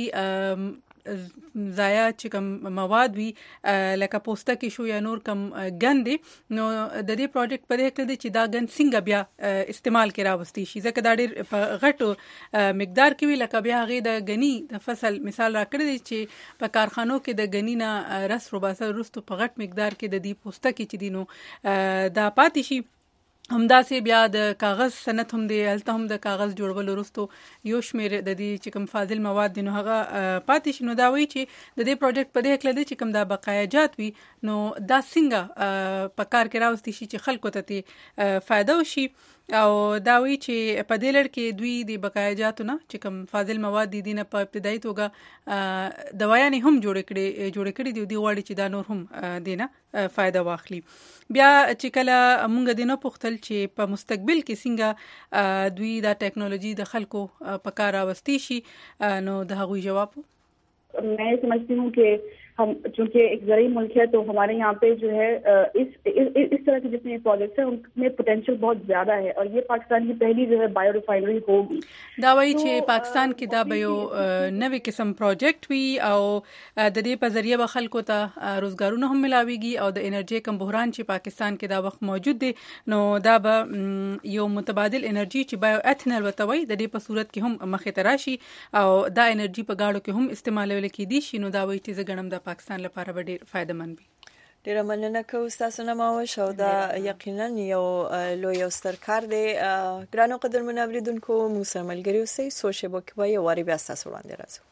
ضایع چې کوم مواد وي لکه پوستکی شو یا نور کوم ګندې نو د دې پروجیکټ په دې کې دی چې دا ګند څنګه بیا استعمال کې راوستي شي ځکه دا ډېر په غټو مقدار کې وی لکه بیا هغه د غنی د فصل مثال راکړی دی چې په کارخانو کې د غنی نه رس روباسه وروسته په غټ مقدار کې د دې پوستکی چې دینو دا پاتې شي همدا سي بیا د کاغذ صنعت هم دی الته هم د کاغذ جوړول وروسته یو شمیر د دې چې کوم فاضل مواد دي نو هغه پاتې شي نو دا وایي چې د دې پروجیکټ په دې کې چې کوم دا بقایاجات وي نو دا څنګه په کار کې راوستي شي چې خلکو ته فائدہ وشي او دا وی چې په دې لړ کې دوی د بقایاجاتو نه چې کوم فاضل مواد دي نه په ابتدایي توګه دوايانې هم جوړ کړي دي غواړي چې دا نور هم دینه فائدہ واخلي. بیا چې کله مونږ دینه پوښتل چې په مستقبل کې څنګه دوی دا ټیکنالوژي د خلکو په کار راوستي شي نو د هغوی جواب मैं समझती हूँ कि हम चूंकि एक ज़रूरी मुल्क है तो हमारे यहाँ पे जो है इस तरह के जितने प्रोजेक्ट्स हैं उनमें पोटेंशियल बहुत ज़्यादा है और ये पाकिस्तान की पहली जो है बायो रिफाइनरी होगी. دا وایي چې پاکستان کې دا به یو نوې قسم پروجیکټ وي او د دې په ذریعہ به خلکو ته روزګارونه هم ملاويږي او د انرژي کم بحران چې پاکستان کې دا وخت موجود دی نو دا به یو متبادل انرژي چې بایو ایتھنل وتوي د دې په صورت کې هم مخې ته راشي او دا انرژي په گاډو کې هم استعمالول کېدي شي نو دا وایي چې زګنم د پاکستان لپاره به ډېر فائدہ مند وي. ډیره مننه کوم تاسو نه ماوش او دا یقینا یو لوی او ستر کار دی. ګرانو قدرمنو اوریدونکو موږ سره ملګری اوسئ. سوشل بوک به یو واری بیا تاسو وړاندې راځو.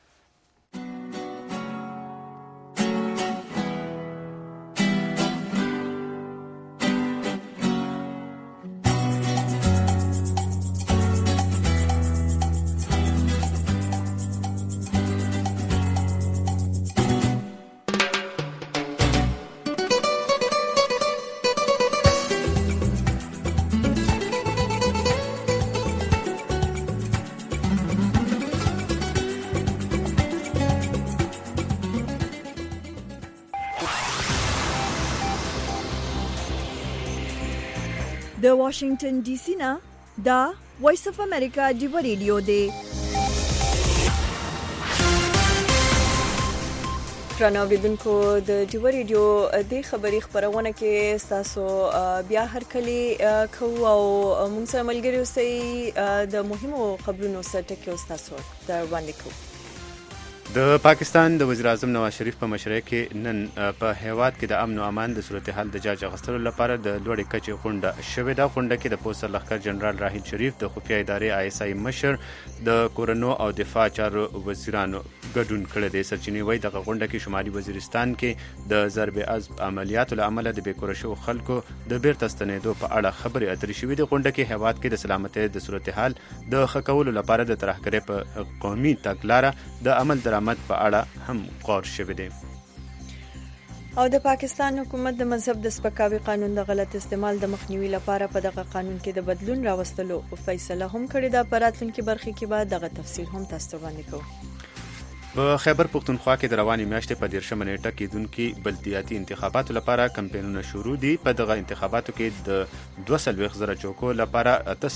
د واشنگټن ډي سي نه دا وایس اف امریکا ډیو ریډیو دی. ګرانو اوریدونکو د ډیو ریډیو د خبري خبرونه کې تاسو بیا هر کلی کوو او موږ سره ملګری اوسئ. د مهمو خبرونو سره ټکي تاسو ته وړاندې کوو. د پاکستان د وزیر اعظم نواز شریف په مشرۍ کې نن په هیواد کې د امن او امان د صورتحال د جاج اخیستلو لپاره د لوړې کچې غونډه شوې ده. غونډه کې د پوسټ لښکر جنرال راحیل شریف، د خفیه ادارې ISI مشر، د کورونو او دفاع چارو وزیرانو ګډون کړی دی. سرچینې وایي دغه غونډه کې شمالي وزیرستان کې د ضرب عضب عملیاتو له امله د بېکوره شوو خلکو د بیرته ستنېدو په اړه خبرې اترې شوې دي. غونډه کې هیواد کې د سلامتۍ د صورتحال د ښه کولو لپاره د ترهګرۍ په قومي تګلاره د عمل درآمد په اړه هم غور شوی دی. او د پاکستان حکومت د مذهب د سپکاوي قانون د غلط استعمال د مخنیوي لپاره په دغه قانون کې د بدلون راوستلو فیصله هم کړې ده. په راتلونکي برخه کې به دغه تفصیل هم تاسو ته وړاندې کوو. په خیبر پختونخوا کې د روانې میاشتې په 13 نیټه کېدونکي بلدیاتي انتخاباتو لپاره کمپاینونه شروع دي. په دغه انتخاباتو کې د 240,000 چوکو لپاره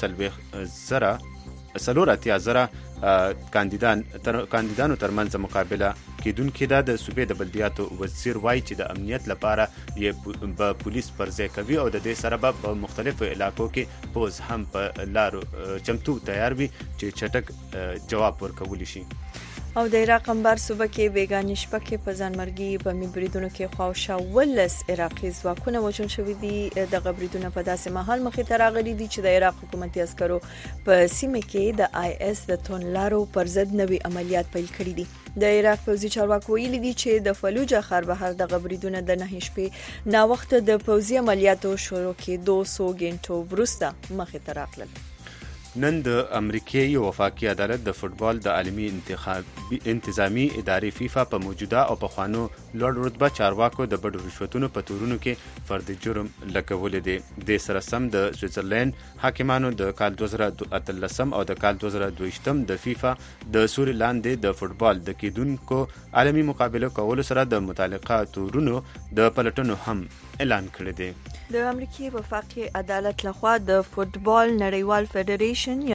80,000 کاندیدانو ترمنځ مقابله کېدونکې ده. د صوبې د بلدیاتو وزیر وایي چې د امنیت لپاره یې به پولیس پرځای کوي او د دې سره به په مختلفو علاقو کې پوز هم په لارو چمتو تیار وي چې چټک جواب ورکولی شي. او د عراق انبار صوبه کې بیګانې شپه کې په ځانمرګي بمي بریدونو کې خواوشا 19 عراقي ځواکونه وژل شوي دي. دغه بریدونه په داسې مهال مخې ته راغلي دي چې د عراق حکومتي عسکرو په سیمه کې د IS د تونلارو پر ضد نوي عملیات پیل کړي دي. د عراق پوځي چارواکو ویلي دي چې د فلوجه ښار بهر دغه بریدونه د 9 شپې نا وخت د پوځي عملیاتو شروع کې 200 غنټو وروسته مخې ته راغلل. نن د امریکای یو وفاقي عدالت د فوتبال د عالمي انتظامی ادارې فیفا په موجوده او په خوانو لوړ رتبه چارواکو د بډو رشوتونو په تورونو کې فرد جرم لګولې دي. د سره سم د سویټزرلند حاکمانو د کال 2013 او د کال 2022 د فیفا د سوري لاندې د فوتبال د کېدونکو عالمي مقابله کولو سره د متعلقه تورونو د پلټنو هم اعلان کړی دی. د امریکای وفاقي عدالت لخوا د فوتبال نړیوال فدریشن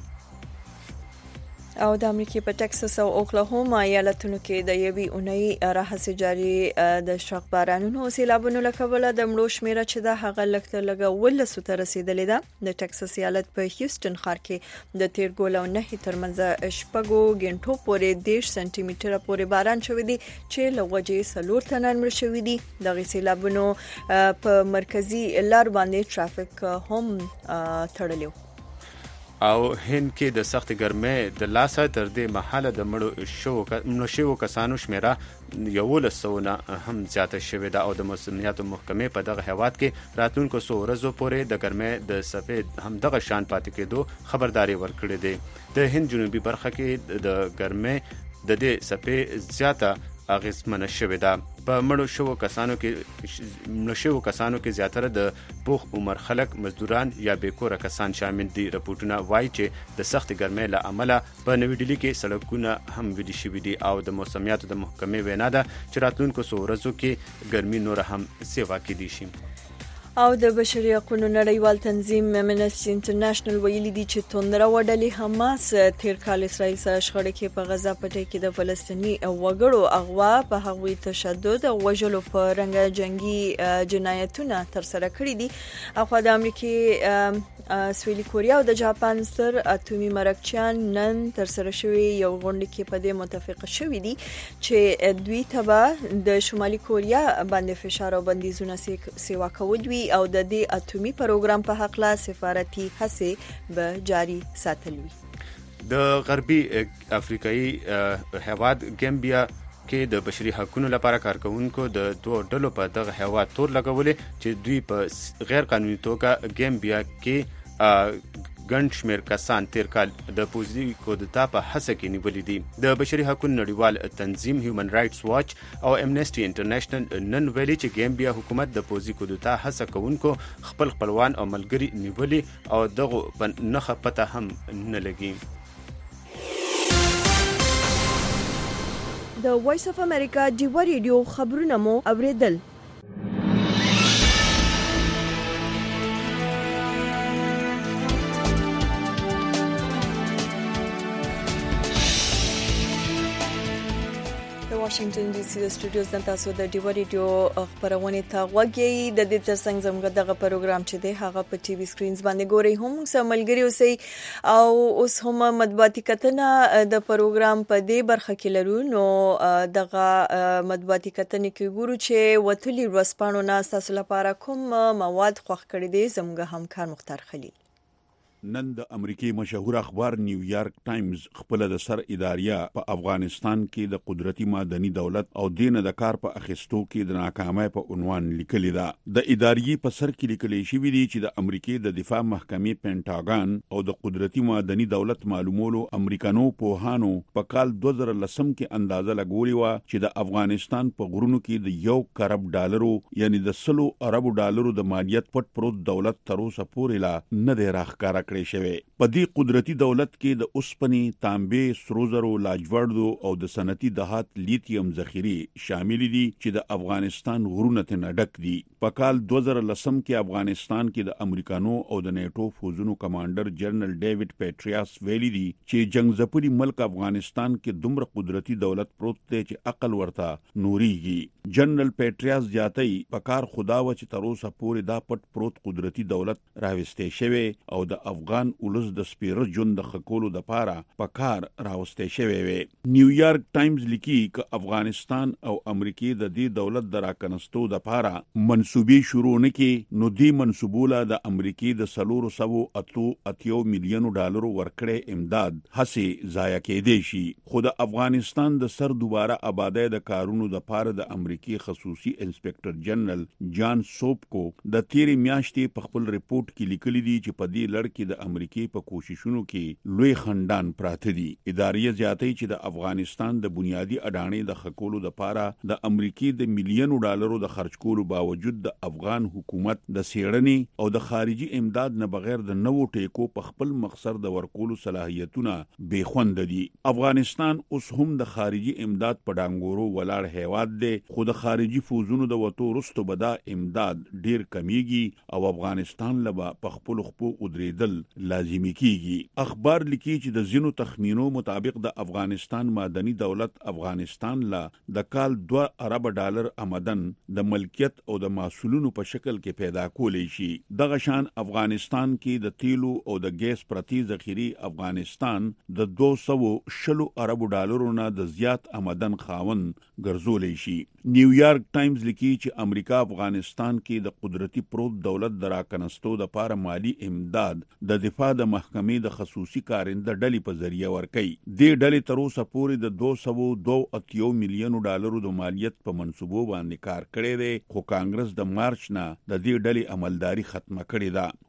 او د امریکای په ټکساس او اوکلاهوما ایالتونو کې د یوې اونۍ راهیسې جاري د شرق بارانونو او سیلابونو له کبله د مړو شمیره چې د هغه لږ تر لږه 19 ته رسیدلې ده. د ټکساس ایالت په هیوستن ښار کې د تیر ګول او نه ترمنځ شپږو غنټو پورې 10 سانتي متره پورې باران شوی دی چې له وجې 4 تنان مړ شوي دي. د سیلابونو په مرکزی لار باندې ټرافیک هم تړلی و. او هند کې د سخت ګرمۍ د لاسه تر دې مهاله د مړو شوو کسانو شمیره 1100 نه هم زیاته شوې ده او د موسمیاتو محکمې په دغه هیواد کې راتلونکو 100 ورځو پورې د ګرمۍ د څپې هم دغه شان پاتې کېدو خبرداري ورکړې ده. د هند جنوبي برخه کې د ګرمۍ د دې څپې زیاته اغیزمنه شوې ده. په مړو شوو کسانو کې زیاتره د پوخ عمر خلک، مزدوران یا بیکوره کسان شامل دي. رپورټونه وایي چې د سخت ګرمۍ له امله په نوې ډیلي کې سړکونه هم ویلي شوي دي او د موسمیاتو د محکمې وینا ده چې راتلونکو 100 ورځو کې ګرمي نور هم سیوا کېدی شي. او د بشري حقوقو نړیوال تنظیم امنسټي انټرنیشنل ویلي دی چې توندره وډلې حماس تیر کال اسرائیل سره شخړه کې په غزا پټي کې د فلسطیني وګړو اغوا په هغوی تشدد او وژلو په رنګ جنگي جنایتونه تر سره کړی دي. اخو د امریکای سویلي کوریا او د جاپان ستر اټومي مرکچیان نن تر سره شوی یو غونډه کې په دې متفق شوی دي چې دوی تبع د شمالي کوریا باندې فشار او بندیزونه سیوا کوي او د دې اټومي پروګرام په حق لا سفارتي هڅې به جاري ساتل وي. د غربي افریقایي هیواد ګامبیا کې د بشري حقوقو لپاره کارکونکو د دوه ډلو په دغه هیواد تور لګولې چې دوی په غیر قانوني توګه ګامبیا کې ګڼ شمېر کسان تیر کال د پوځي کودتا په هڅه کې نیولي دي. د بشري حقوقو نړیوال تنظیم هیومن رائټس واچ او امنسټي انټرنیشنل نن ویلي چې ګامبیا حکومت د پوځي کودتا هڅه کوونکو خپل خپلوان او ملګري نیولي او دغه په نخښه پته هم نه لګي. د وایس اف امریکا ډیوا ریډیو خبرونه مو اوریدل. واشنگټن ډي سي د سټوډیوز نه تاسو د ډیوا ریډیو خبرونه ته غوږی. د دې ترڅنګ زموږ دغه پروګرام چې دی هغه په ټي وي سکرینز باندې ګوري هم سملګری اوسئ او اوس هم مطبوعاتي کتنه د پروګرام په دې برخه کې لرو. نو دغه مطبوعاتي کتنه کې ګورو چې وتلی ورسپانو نه تاسو لپاره کوم مواد خوښ کړی دی زموږ همکار مختار خلیل. نن د امریکای مشهور اخبار نیویارک ټایمز خپل د سر اداریه په افغانستان کې د قدرتي مادني دولت او دین د کار په اخیستو کې د ناکامۍ په عنوان لیکلی ده. د اداریې په سر کې لیکل شوی دی چې د امریکای د دفاع محکمې پینټاګان او د قدرتي مادني دولت معلومولو امریکانو پوهانو په کال 2010 کې اندازه لګولې و چې د افغانستان په غرونو کې د 1 کروڑ ډالرو یعنی د 100 اربو ډالرو د مالیت پټ پروت دولت تر اوسه پورې لا نه دی راښکاره کړی شوی. په دې قدرتي دولت کې د اوسپنې، تانبې، سرو زرو، لاجوردو او د صنعتي دهات لیتیم ذخیرې شامل دي چې د افغانستان غرونه ته ډک دي. په کال 2010 کې افغانستان کې د امریکانو او د نیټو فوزونو کمانډر جنرال ډیوډ پیټریاس ویلي دي چې جنگ ځپلي ملک افغانستان کې دومره قدرتي دولت پروت دی چې عقل ورته نوريږي. جنرال پیټریاس زیاتای په کار خدا و چې تر اوسه پورې دا پټ پروت قدرتي دولت راوستې شوی او د افغان ولس د سپیره جون د خکولو د پاره په کار راوستې شوی وي. نیویارک ټایمز لیکي چې افغانستان او امریکای د دې دولت د راکنستو د پاره منسوبې شروع نکړي نو دې منسوبوله د امریکای د 380 میلیون ډالرو ورکړې امداد هڅه ضایع کېدې شي. خو د افغانستان د سر دوباره آبادی د کارونو د پاره د امریکای خصوصي انسپکټر جنرال جان سوپکو د تیرې میاشتې په خپل ریپورت کې لیکلي دي چې په دې لړ کې د امریکای په کوششونو کې لوی خندان پراته دي. ادارې زیاتې چې د افغانستان د بنیادی اډانې د خکولو د پاره د امریکای د میلیونو ډالرو د خرج کولو باوجود د افغان حکومت د سیړنې او د خارجي امداد نه بغیر د نوو ټیکو په خپل مقصد د ورکولو صلاحیتونه بې خوند دي. افغانستان اوس هم د خارجي امداد په ډانګورو ولاړ هیواد دی خو د خارجي فوزونو د وټو رستو بدا امداد ډیر کمیږي او افغانستان لبا په خپل خپو ودریدل لازمي کیږي. اخبار لیکي چې د زینو تخمینو مطابق د افغانستان مادني دولت افغانستان لا د کال 2 ارب ډالر آمدن د ملکیت او د محصولونو په شکل کې پیدا کولې شي. دغه شان افغانستان کې د تیلو او د ګیس پرتی ذخیره افغانستان د 260 ارب ډالرو نه د زیات آمدن خاون ګرځولې شي. نیویارک ټایمز لیکي چې امریکا افغانستان کې د قدرتي پروت دولت د راکنستو د پاره مالی امداد د دفاع د محکمې د خصوصي کارنده ډلې په ذریعہ ورکړي. دې ډلې تر اوسه پورې د 282 میلیون ډالرو د مالیت په منصوبو باندې کار کړی دی خو کانګرس د مارچ نه د دې ډلې عملداري ختمه کړې ده.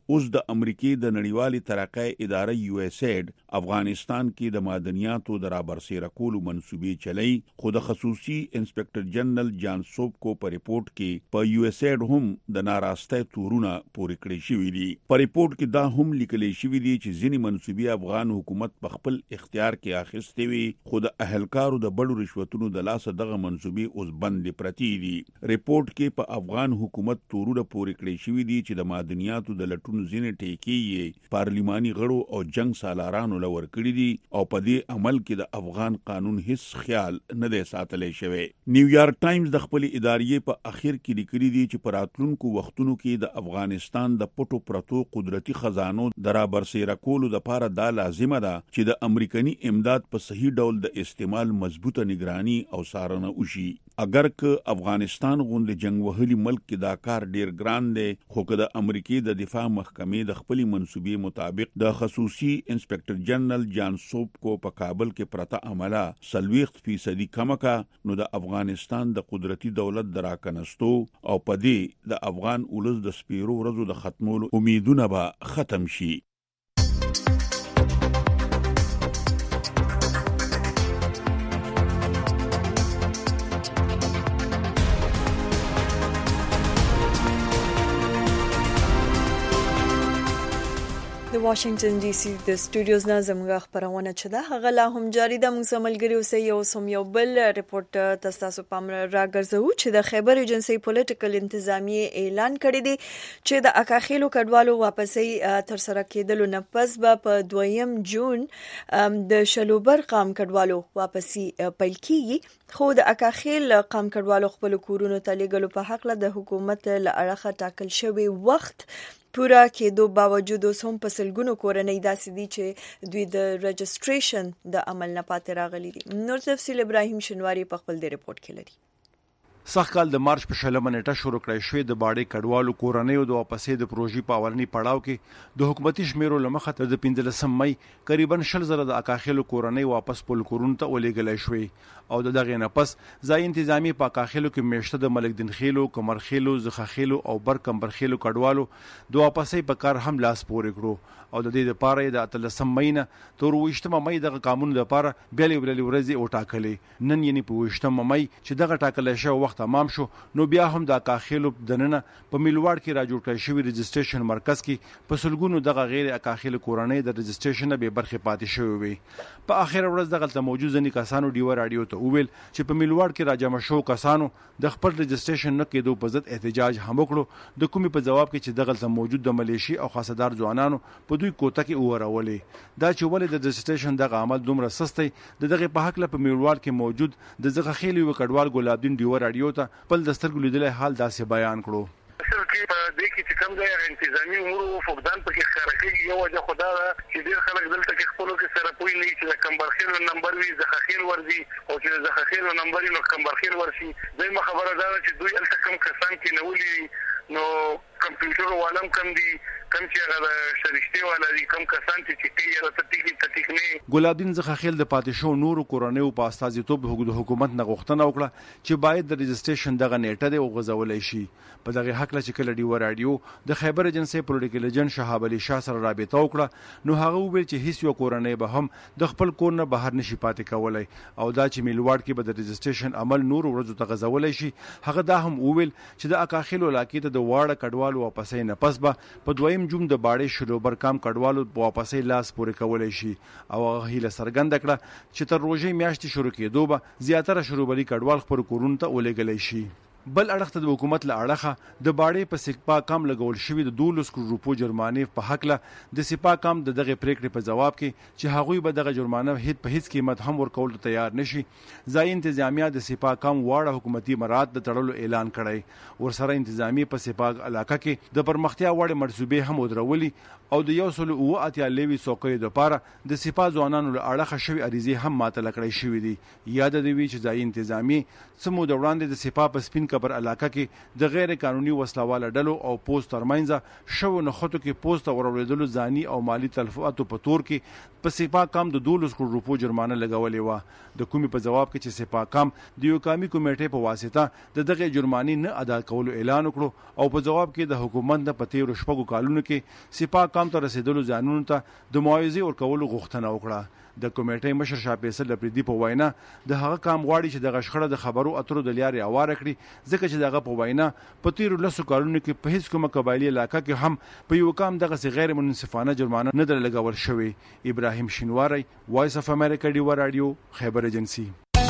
اوس د امریکای د نړیوالې ترقۍ اداره USAID افغانستان کې د معدنیاتو د رابرسېره کولو منسوبې چلی، خو د خصوصي انسپکټر جنرال جان سوبکو په ریپورت کې په USAID هم د ناراسته تورونه پورې کړی شوی دي. په ریپورت کې دا هم لیکل شوی دی چې ځینې منسوبې افغان حکومت په خپل اختیار کې اخیستې وي، خو د اهلکارو د بډو رشوتونو د لاسه دغه منسوبې اوس بند پرتی دي. ریپورت کې په افغان حکومت تورونه پورې کړی شوی دي چې د معدنیاتو د لټون ځینې ټیکې یې پارلیماني غړو او جنگ سالارانو لور کړی دي او په دې عمل کې د افغان قانون هیڅ خیال نه دی ساتلی شوی. نیویارک ټایمز د خپل ادارې په اخر کې لیکلي دي چې په راتلونکو وختونو کې د افغانستان د پټو پرتو قدرتي خزانو د رابرسېره کولو لپاره دا لازمه ده چې د امریکایي امداد په صحیح ډول د استعمال مضبوطه نگرانی او څارنه وشي. اگر که افغانستان غوندې جنگ وهلي ملک کې دا کار ډیر ګران دی، خو که د امریکای د دفاع محکمې د خپل منسوبې مطابق د خصوصي انسپکټر جنرال جان سوبکو په کابل کې پرته عمله 40% کم کا، نو د افغانستان د قدرتي دولت دراکنستو او په دې د افغان اولس د سپیرو ورځو د ختمولو امیدونه به ختم شي. د واشنگټن ډي سي د سټوډیوز نه زموږ خبرونه چې ده هغه لا هم جاری ده. موږ سملګری اوسې یو سم یو بل ریپورت تاسو پام راګرځو چې د خیبر ایجنسی پولیټیکل انتظامیه اعلان کړی دی چې د اکاخیلو کډوالو واپسې تر سره کېدلو نه پس به په 2 جون د شلوبر قام کډوالو واپسې پیل کیږي، خو د اکاخیل قام کډوالو خپل کورونو ته لېږلو په حق له حکومت له اړخه ټاکل شوی وخت پورا کېدو باوجود اوس هم په سلګونو کورنۍ داسې دي چې دوی د رجسټریشن د عمل نه پاتې راغلي دي. نور تفصیل ابراهیم شنواری په خپل د ریپورت کې لري. سخکال د مارچ په 16 نیټه شروع کړی شوی د باډي کډوالو کورنۍ د واپسې د پروژې په اولنی پړاو کې د حکومتي شمیرو لمخه تر د 15 مې تقریبا 100,000 د اکاخیلو کورنۍ واپس په کورونو ته ولېږل شوی او دغه نه پس ځای انتظامی په اکاخیلو کې میشته د ملک دین خیلو، کمرخیلو، زخخیلو او برکمبرخیلو کډوالو د واپسې په کار هم لاس پورې کړو او د دې لپاره د 13 مې نه تر 28 مې دغه قانون لپاره بیلې ورځې وټاکلې. نن یعنی په 28 مې چې دغه ټاکل شوی وخت تمام شو، نو بیا هم د اکاخیلو دننه په میلواړ کې راجوړ کړی شوی رجسټریشن مرکز کې په سلګونو دغه غیر اکاخیلو کورنۍ د رجسټریشن به برخه پاتې شوی وي. په اخر ورځ دغه موجود ځنی کسانو ډیو رادیو ته وویل چې په میلواړ کې راجمع شو کسانو د خپل رجسټریشن نه کېدو په ضد احتجاج هم وکړو، د کومې په جواب کې چې دغه موجود د ملیشي او خاصدار ځوانانو په دوی کوټه کې اورولې. دا چې ولې د رجسټریشن دغه عمل دومره سستي دغه په حق له په میلواړ کې موجود د زغخیل یو کډوال ګلابدین ډیو رادیو ته خپل دسترګو لیدل حال داسې بیان کړو. اصل کې په دې کې چې کوم ځای انتظامی امور فقدان پکې خارخي یو وجه خدا چې ډیر خلک دلته کې خپلو کې سره پوي نه چې کمبرخیل نمبر وي زخخیل ورځي او چې زخخیل نمبر نو کمبرخیل ورشي. دوی خبره ده چې دوی الته کم کسان کې نولي نو کمپیوټر والم کم دي، کم چې هغه شریشته والا دي، کم کسان چې یا تطبیق نه. ګلابدین زخخیل د پاتې شو نورو کورنیو په استازیتوب د حکومت نه غوښتنه وکړه چې باید د رجسټریشن دغه نیټه د وغځولای شي. په دغه حق له چې کله ډیو رادیو د خیبر ایجنسی پولیټیکل ایجنټ شهاب علي شاه سره رابطه وکړه، نو هغه وویل چې هیڅ یو کورنۍ به هم د خپل کور نه بهر نشي پاتې کولای او دا چې میلواړ کې به د رجسټریشن عمل نور ورځو ته غځولای شي. هغه دا هم وویل چې د اکاخیلو علاقې ته د واړه کډوالو واپسې نه پس به په 2 جون د باډي شلوبر کام کډوالو واپسې لاس پورې کولای شي او هیله څرګنده کړه چې تر روژې میاشتې شروع کېدو به زیاتره شلوبري کډوال خپل کورونو ته ولېږلی شي. بل اړخ ته د حکومت له اړخه د باډي په سپا کام لګول شوی د 12 کروڑ روپو جرمانې په حق له د سپا کام دغه پریکړې په جواب کې چې هغوی به دغه جرمانه په هیڅ قیمت هم ورکول تیار نشي. ځای انتظامیه د سپا کام واړه حکومتي مراد د تړلو اعلان کړی، ورسره انتظامی په سپا علاقه کې د پرمختیا وړ منسوبې هم ودرولي او د 180 څوکۍ لپاره د سپا ځوانانو له اړخه شوی عریضې هم ماته لکړې شوې دي. یاد دی چې ځای انتظامی سمو د وړاندې د سپا په سپین کبر علاقه کې د غیر قانوني وسلواله ډلو او پوسټ ترمنځ شو نخښتو کې پوسټ ورولېدلو ځاني او مالی تلفاتو په تور کې په سپاکام د 12 کروڑ روپو جرمانه لګولې و د کومي په جواب کې چې سپاکام د یو قومي کمیټې په واسطه دغه جرمانې نه ادا کولو اعلان وکړو او په جواب کې د حکومت د پته رشپګو کالونو کې سپاکام ته رسیدلو ځانونو ته د معاوضې ورکولو غوښتنه وکړه د کمیټې مشر شاه فیصل لپریدي په وینا د هغه کام غواړي چې د غشخړه د خبرو اترو د لیارې اواره کړي ځکه چې دغه په وینا په تیر لسو کارونو کې په هیڅ کومه قبایلی علاقه کې هم په یو کام دغه غیر منصفانه جرمانه نه در لګول شوی. ابراهیم شینواری، وایس اف امریکا ډیو رادیو، خیبر ایجنسی.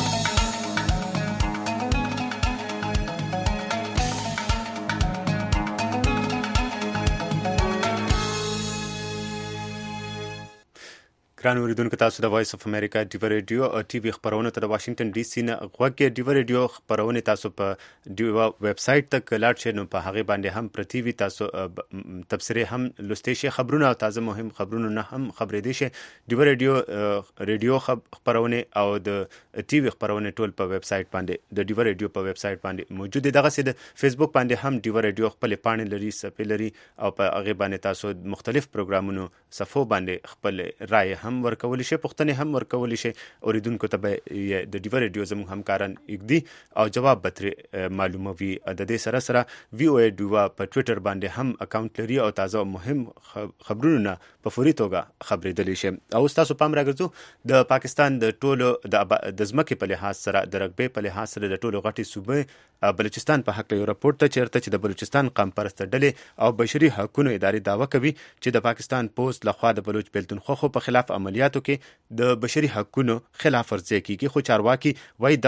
ګران اوریدونکو، تاسو د وایس اف امریکا ډیو رادیو او ټي وي خبرونه ته د واشنگټن ډي سي نه غوږ ډیو رادیو خبرونه تاسو په ډیو ویب سټ ته کلاټ شئ نو په هغه باندې هم پر ټي وي تاسو تبصره هم لوستئ شئ، خبرونه او تازه مهم خبرونه نه هم خبرې دي شئ. ډیو رادیو خبرونه او د ټي وي خبرونه ټول په ویب سټ باندې د ډیو رادیو په ویب سټ باندې موجود دي. دغه سید فیسبوک باندې هم ډیو رادیو خپل پاڼې لري، صفحه لري او په هغه باندې تاسو مختلف پروګرامونو صفو باندې خپل رائے هم ورکول شي، پوښتنې هم ورکول شي. اوریدونکو ته به د ډیو رادیو زموږ همکاران اګدي او جواب به معلوموي. د دې سره سره وی او ای ډیو په ټوئیټر باندې هم اکاونټ لري او تازه مهم خبرونه په فوري توګه خبرېدلی شي. او تاسو پام راګرځو د پاکستان د ټولو د ځمکې په لحاظ سره د رقبې په لحاظ سره د ټولو غټي صوبې بلوچستان په حق یو راپورټ ته چیرته چې د بلوچستان قوم پرست ډلې او بشري حقوقو ادارې دعوه کوي چې د پاکستان پوسټ لخوا د بلوچ پښتونخوا په خلاف عملیاتو کې د بشري حقوقو خلاف ورزي کیږي. خو چارواکي وایي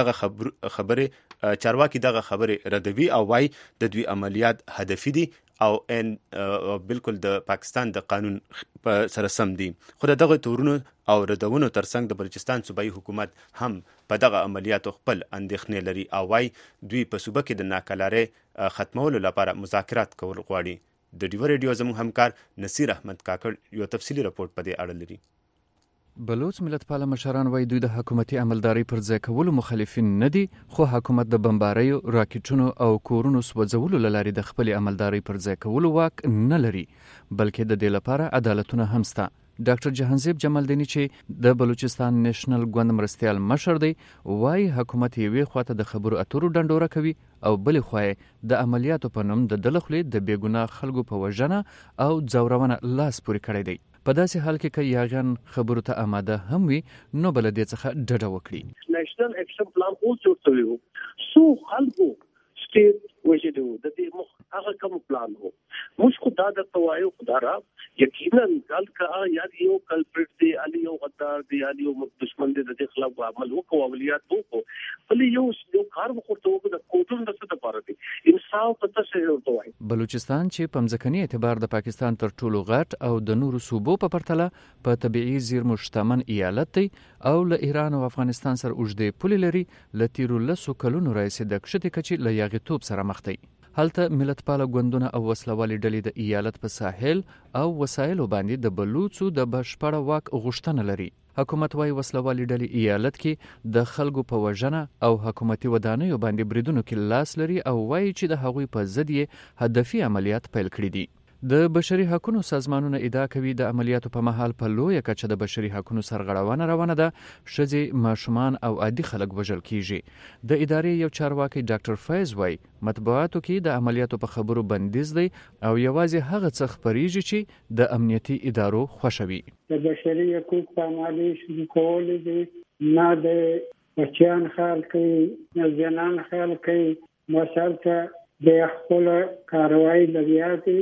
دغه خبره ردوي او وایي د دوی عملیات هدفي دي او بالکل د پاکستان د قانون سره سم دي. خو دغه تورونو او ردونو ترڅنګ د بلوچستان صوبایي حکومت هم په دغه عملیاتو خپل اندېښنې لري او وایي دوی په صوبه کې د ناکلارۍ ختمولو لپاره مذاکرات کول غواړي. د ډیو رادیو زموږ همکار نصیر احمد کاکړ یو تفصیلي راپورټ په دې اړه لري. بلوچ ملتپاله مشران وایي دوی د حکومتي عملداري پر ځای کولو مخالفین نه دي، خو حکومت د بمباریو، راکټونو او کورونو سوځولو له لارې د خپل عملداري پر ځای کولو واک نه لري، بلکې د دې لپاره عدالتونه هم شته. ډاکټر جهانزیب جمالدینی چې د بلوچستان نېشنل ګوند مرستیال مشر دی وایي حکومت یوې خواته د خبرو اترو ډنډوره کوي او بلې خوا د عملیاتو په نوم د دلخلې د بیګناه خلکو په وژنه او ځورونه لاس پورې کړی دی. په داسې حال کې که یاغیان خبرو ته آماده هم وي نو بل دې څخه ډډه وکړي. نېشنل اکشن پلان اوس جوړ شوی وو، سو خلکو سټیټ وجدو د دې هغه کوم پلان وو. موږ خو دا د توایو خدارا یقینا ګل کا یا یو کلپریټ دی علي یو غدار دی علي یو دشمن دی د دې خلاف عمل وکړو، عملیات وکړو، بل یو کار وکړو د کوټون د څه لپاره دی انصاف پته شي توای. بلوچستان چې په ځمکني اعتبار د پاکستان تر ټولو غټ او د نورو صوبو په پرتله په طبيعي زیرمو شتمن ایالت دی او له ایران او افغانستان سره اوږدې پولې لري. له تیرو لسو کلونو راهیسې د کښتې کچې له یاغیتوب سره مخ دی. هلته ملتپاله ګوندونه او وسلوالې ډلې د ایالت په ساحل او وسایلو باندې د بلوڅو د بشپړه واک غوښتنه لري. حکومت وايي وسلوالې ډلې ایالت کې د خلکو په وژنه او حکومتي ودانیو باندې بریدونو کې لاس لري او وايي چې د هغوی په ضد یې هدفي عملیات پیل کړي دي. د بشري حقوقو سازمانونه ادعا کوي د عملیاتو په مهال په لویه کچه د بشري حقوقو سرغړونه روانه ده، ښځې، ماشومان او عادي خلک وژل کیږي. د ادارې یو چارواکي ډاکټر فیض وايي مطبوعاتو کې د عملیاتو په خبرو بندیز دی او یوازې هغه څه خپریږي چې د امنیتي ادارو خوښوي. د بشري حقوقو پامالي شروع کول دي، نه د بچیان خیال کوي، نه زنان خیال کوي، مثلا د خپل کاروایی لګیا دي.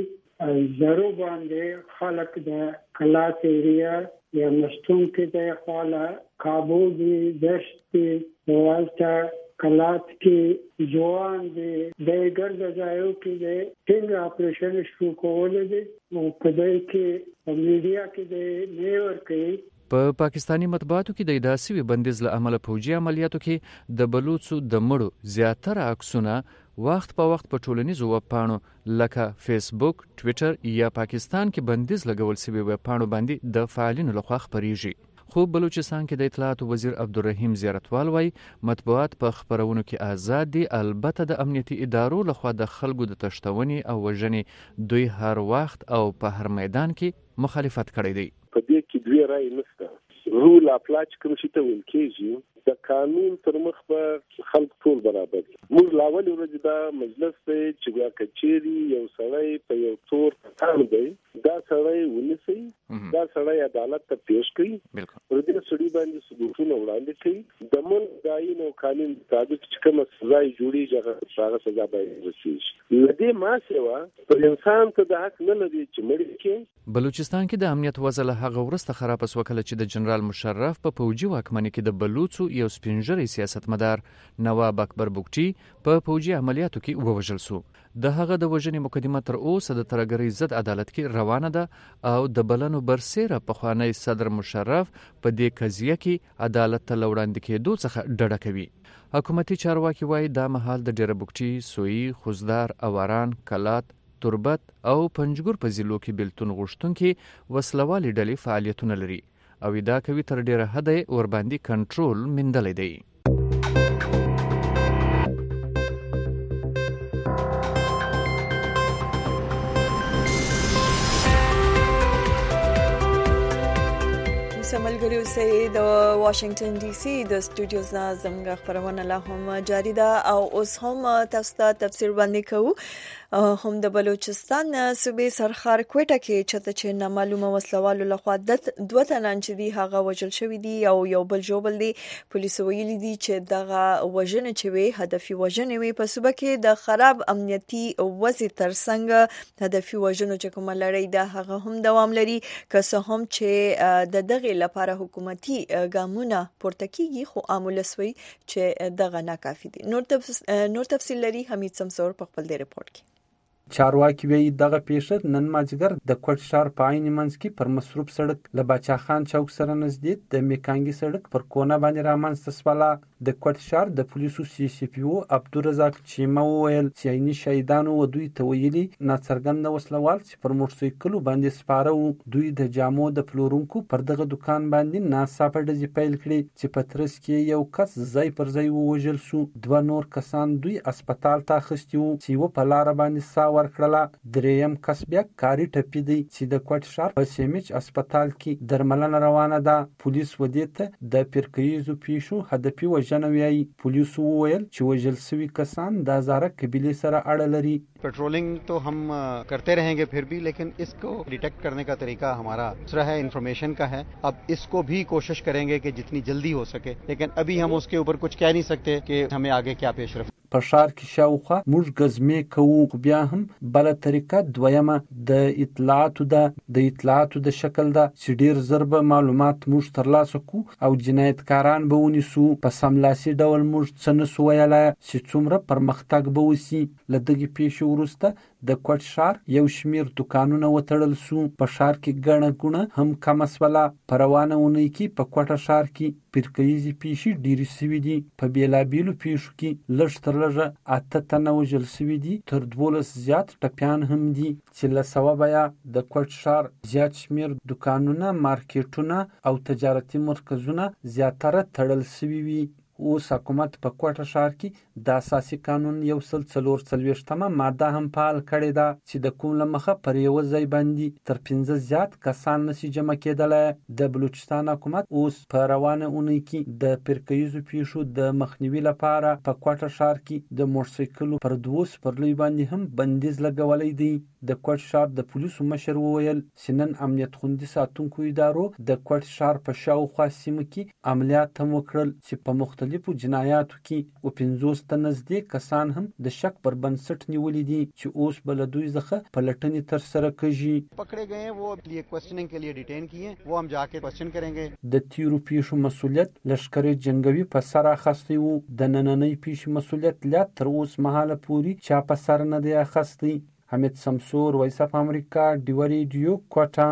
زرو باندې خلق د کلات ایریا یا مستون کې د خاله کابو دی دشت دی والتا کلات کې جوان دی د ګرد ځایو کې د ټینګ اپریشن شروع کول دي او په دې کې میډیا کې د نیور کې په پاکستانی مطبوعاتو کې د اداسي بندیز له امله فوجي عملیاتو کې د بلوڅو د مړو زیاتره عکسونه وخت په وخت په ټولنیزو ویبپاڼو لکه فیسبوک، ټویټر یا پاکستان کې بندیز لګول شوی ویبپاڼو باندې د فعالینو لخوا خپریږي. خو بلوچستان کې د اطلاعات وزیر عبدالرحیم زیارتوال وایي مطبوعات په خبرونو کې آزاد دي، البته د امنیتي ادارو لخوا د خلکو د تشتونې او وژنې دوی هر وخت او په هر میدان کې مخالفت کړی دی. په دې کې دوی رائے نشته، رول اپلاچ کوم شي ته ویل کېږي د قانون تر مخ په خلک ټول برابر دي. موږ لاول ورځ دا مجلس ته چې وا کچېری یو سړی په یو تور تان دی، دا سړی ونیسي، دا سړی عدالت ته پیش کړي، پر دې سړي باندې ثبوتونه وړاندې کړي، د ملک د آئین او قانون مطابق چې کومه سزا جوړیږي هغه سزا باید ورسیږي. لدې ما سیوا پر انسان ته د حق نه لري چې مړ کې. بلوچستان کې د امنیت وضع له هغه وروسته خراب وکړه چې د جنرال مشرف په پوجي واکمنۍ کې د بلوڅو یو سپینږیری سیاستمدار نواب اکبر بوکچي په پوجي عملیاتو کې ووژل شو. د هغه د وژنې مقدمه تر اوسه د ترګرۍ ضد عدالت کې روانه ده او د بلنو برسېره پخوانی صدر مشرف په دې قضیه کې عدالت ته وړاندې کېدو څخه ډډه کوي. حکومتي چارواکي وایي دا مهال د ډیره بوکچي، سویي، خوزدار، اواران، کلات، تربت او پنجګور په ضلعو کې بیلتون غوښتونکي وسلوالې ډلې فعالیتونه لري او دا کوي تر ډیره حده ورباندې کنټرول میندلی دی. ملګری اوسئ د واشنگټن ډي سي د سټوډیوز نه زموږ خبرونه لا هم جاری ده او اوس هم تاسو ته تفسیر باندې کوو. هم د بلوچستان صوبې سرخار کوټه کې چې نامعلومه وسلوالو لخوا دوه تنان چې دي هغه وژل شوی دي او یو بل جوبل دي. پولیسو ویلي دي چې دغه وژنې چې وي هدفي وژنې وي په صوبه کې د خراب امنیتي وضع ترڅنګ هدفي وژنو چې کومه لړۍ ده هغه هم دوام لري، که څه هم چې د دغه لپاره حکومتي ګامونه پورته کیږي خو عامل سوی چې دغه ناکافي دي. نور تفصیل لري حمید سمسور په خپل دی رپورت کې. چارواکي وی دغه پیښه نن ماځګر د کوټ ښار په عین منځ کې پر مصروف سړک له باچا خان چوک سره نږدې د میکانګي سړک پر کونه باندې رامنځته شوله. د کوټ ښار د پولیسو سی سی پی او عبدالرزاق چیمه وویل چې عیني شهیدانو و دوی ته ویلي ناڅرګنده وسلوال چې پر موټرسایکلو باندې سپاره وو دوی د جامو د پلورونکو پر دغه دکان باندې ناڅاپه ډزې پیل کړې چې په ترڅ کې یو کس ځای پر ځای ووژل شو. دوه نور کسان دوی هسپتال ته اخیستي وو چې یوه په لاره باندې ساه ورکړله. دریم کس بیا کاري ټپي دی چې د کوټ ښار په سیمچ هسپتال کې درملنه روانه ده. پولیس ودې ته د پیرکیزو پیښو هدفي وژنه وایي. پولیسو وویل چې وژل شوي کسان د هزاره قبیلې سره اړه لري. पेट्रोलिंग तो हम करते रहेंगे फिर भी, लेकिन इसको डिटेक्ट करने का तरीका हमारा दूसरा है, इन्फॉर्मेशन का है. अब इसको भी कोशिश करेंगे कि जितनी जल्दी हो सके, लेकिन अभी हम उसके ऊपर कुछ कह नहीं सकते कि हमें आगे क्या पेशरफ्त. په ښار کې شاوخوا موږ ګزمې کوو خو بیا هم بله طریقه دویمه د اطلاعاتو ده. د اطلاعاتو د شکل ده چې ډیر زر به معلومات موږ ترلاسه کو او جنایتکاران به ونیسو. په سملاسي ډول موږ څه نسو ویلی چې څومره پرمختګ به وسي. له دغې پیښې وروسته د کوټ ښار یو شمیر دکانونه وتړل سو. په ښار کې ګڼه ګوڼه هم کمه سوله. په روانه اونۍ کې په کوټه ښار کې پیرکیزې پیښې ډېرې سوي دي. په بېلابېلو پیښو کې لږ تر لږه 8 تنه وژل سوي دي، تر 12 زیات ټپیان هم دي چې له سببه یې د کوټ ښار زیات شمیر دکانونه، مارکیټونه او تجارتي مرکزونه زیاتره تړل سوي وي. اوس حکومت په کوټه ښار کې د اساسي قانون 144 ماده هم فعال کړې ده چې د کوم له مخه پر یوه ځای باندې تر 15 زیات کسان نشي جمع کېدلی. د بلوچستان حکومت اوس په روانه اونۍ کې د پیرکیزو پیښو د مخنیوي لپاره په کوټه ښار کې د موټرسایکلو پر 2 سپرلیو باندې هم بندیز لګولی دی. د کوټ ښار د پولیسو مشر وویل چې نن امنیت خوندي ساتونکو ادارو د کوټ ښار په شاوخوا سیمو کې عملیات هم وکړل چې په مختلفو جنایاتو کې 50 ته نږدې کسان هم د شک پر بنسټ نیولي دي چې اوس به له دوی څخه پلټنې ترسره کیږي. پکړے گئے وہ لیے کوېسچننګ کے لیے ډیټین کیے، وہ هم جا کے کوېسچن کریں گے. د تیرو پیښو مسولیت لشکري جنگوي په سر اخیستی وو. د نننۍ پیښې مسولیت لا تر اوس مهاله پورې چا په سر نه دی اخیستی. حمید سمسور، وایس اف امریکا، ډیو ریډیو، کوټه.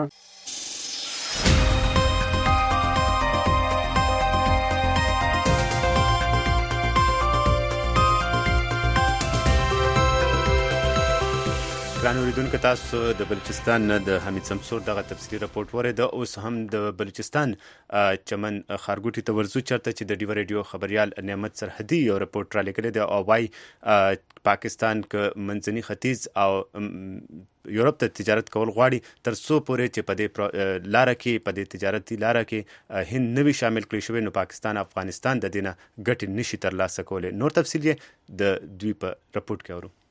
ګران اوریدونکو تاسو د بلوچستان د حمید سمسور دغه تفصیلي راپورټ ورید. اوس هم د بلوچستان چمن خارګوټي ته ورزو چرته چې د ډیو ریډیو خبريال نعمت سرحدي یو راپورټ را لیکلی دی او وايي پاکستان ک منځني ختیځ او یورپ ته تجارت کول غواړي تر څو پورې چې په دې لاره کې په دې تجارتي لاره کې هند نوي شامل کړي شوی نو پاکستان افغانستان د دینه ګټې نشي ترلاسه کولی. نور تفصیل یې د دوی په راپورټ کې اورو.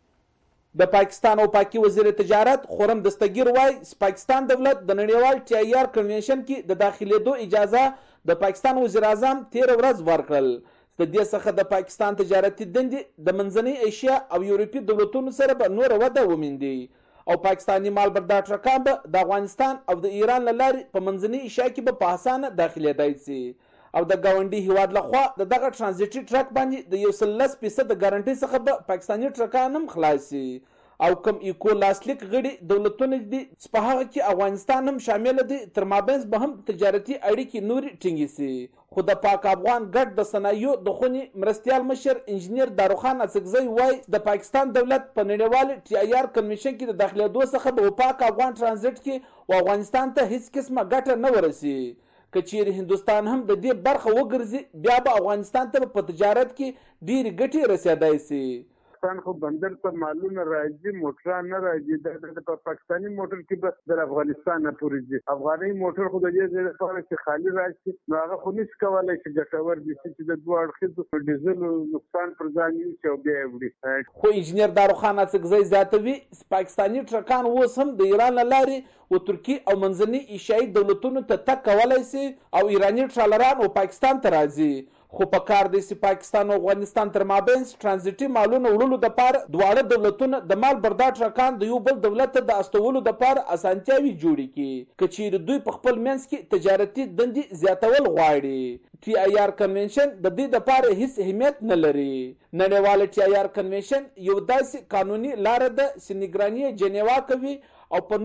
د پاکستان او پاکي وزیر تجارت خورم دستگیر وای پاکستان دولت د نړیوال ټي آی آر کنونشن کې د داخليدو اجازه د پاکستان وزیر اعظم 13 ورځ ورکړل. د دې څخه د پاکستان تجارتي دندې د منځنۍ ایشیا او یورپي دولتونو سره به نور وده وموندي او پاکستاني مال بردار ټرکان به د افغانستان او د ایران له لارې په منځنۍ ایشیا کې به په اسانه داخليدای شي او د گاونډي هیواد لخوا دغه ترانزیټي ټرک باندې د 110% د ګارانټي څخه به پاکستاني ټرکان هم خلاص شي او کوم ایکو لاسلیک غړي دولتونه دي په هغه کې افغانستان هم شامل دي تر مابینځ به هم تجارتي اړیکې نوري ټینګې سي. خو د پاک افغان ګډ د صنایعو د خوني مرستيال مشر انجنیر داروخان اڅکزی وای د پاکستان دولت په نړیوال ټي آی آر کنونشن کې د داخليدو څخه د پاک افغان ترانزیټ کې او افغانستان ته هیڅ قسمه ګټه نه ورسي. کچیر هندستان هم د دې برخه وګرځي بیا به افغانستان ته په تجارت کې ډیر ګټې رسیدای سي. پاکستان خو بندر ته مالونه راځي موټران نه راځي د پاکستاني موټر کې به د افغانستان نه پورېږي. افغاني موټر خو د دې لپاره چې خالی راشي نو هغه خو نشي کولای چې ګټور دي چې د دوه اړخیزو ډیزل نقصان پر ځان یوسي او بیا وړي. خو انجنیر داروخان اڅکزی زیاتوي پاکستاني ټرکان اوس هم د ایران له لارې و ترکی او منځنۍ ایشیایي دولتونو ته تګ کولی سي او ایراني ټرالران او پاکستان ته راځي. خو په کار دی چې پاکستان او افغانستان تر مابینځ ترانزیټي مالونو وړلو دپاره دواړه دولتونه د مال بردار ټرکان د یو بل دولت ته د استولو دپاره اسانتیاوي جوړې کړي که چیرې دوی په خپل منځ کې تجارتي دندې زیاتول غواړي. ټي آی آر کنونشن د دې دپاره هیڅ اهمیت نه لري. نړیواله ټي آی آر کنونشن یو داسې قانوني لاره ده چې نګراني جنیوا کوي او په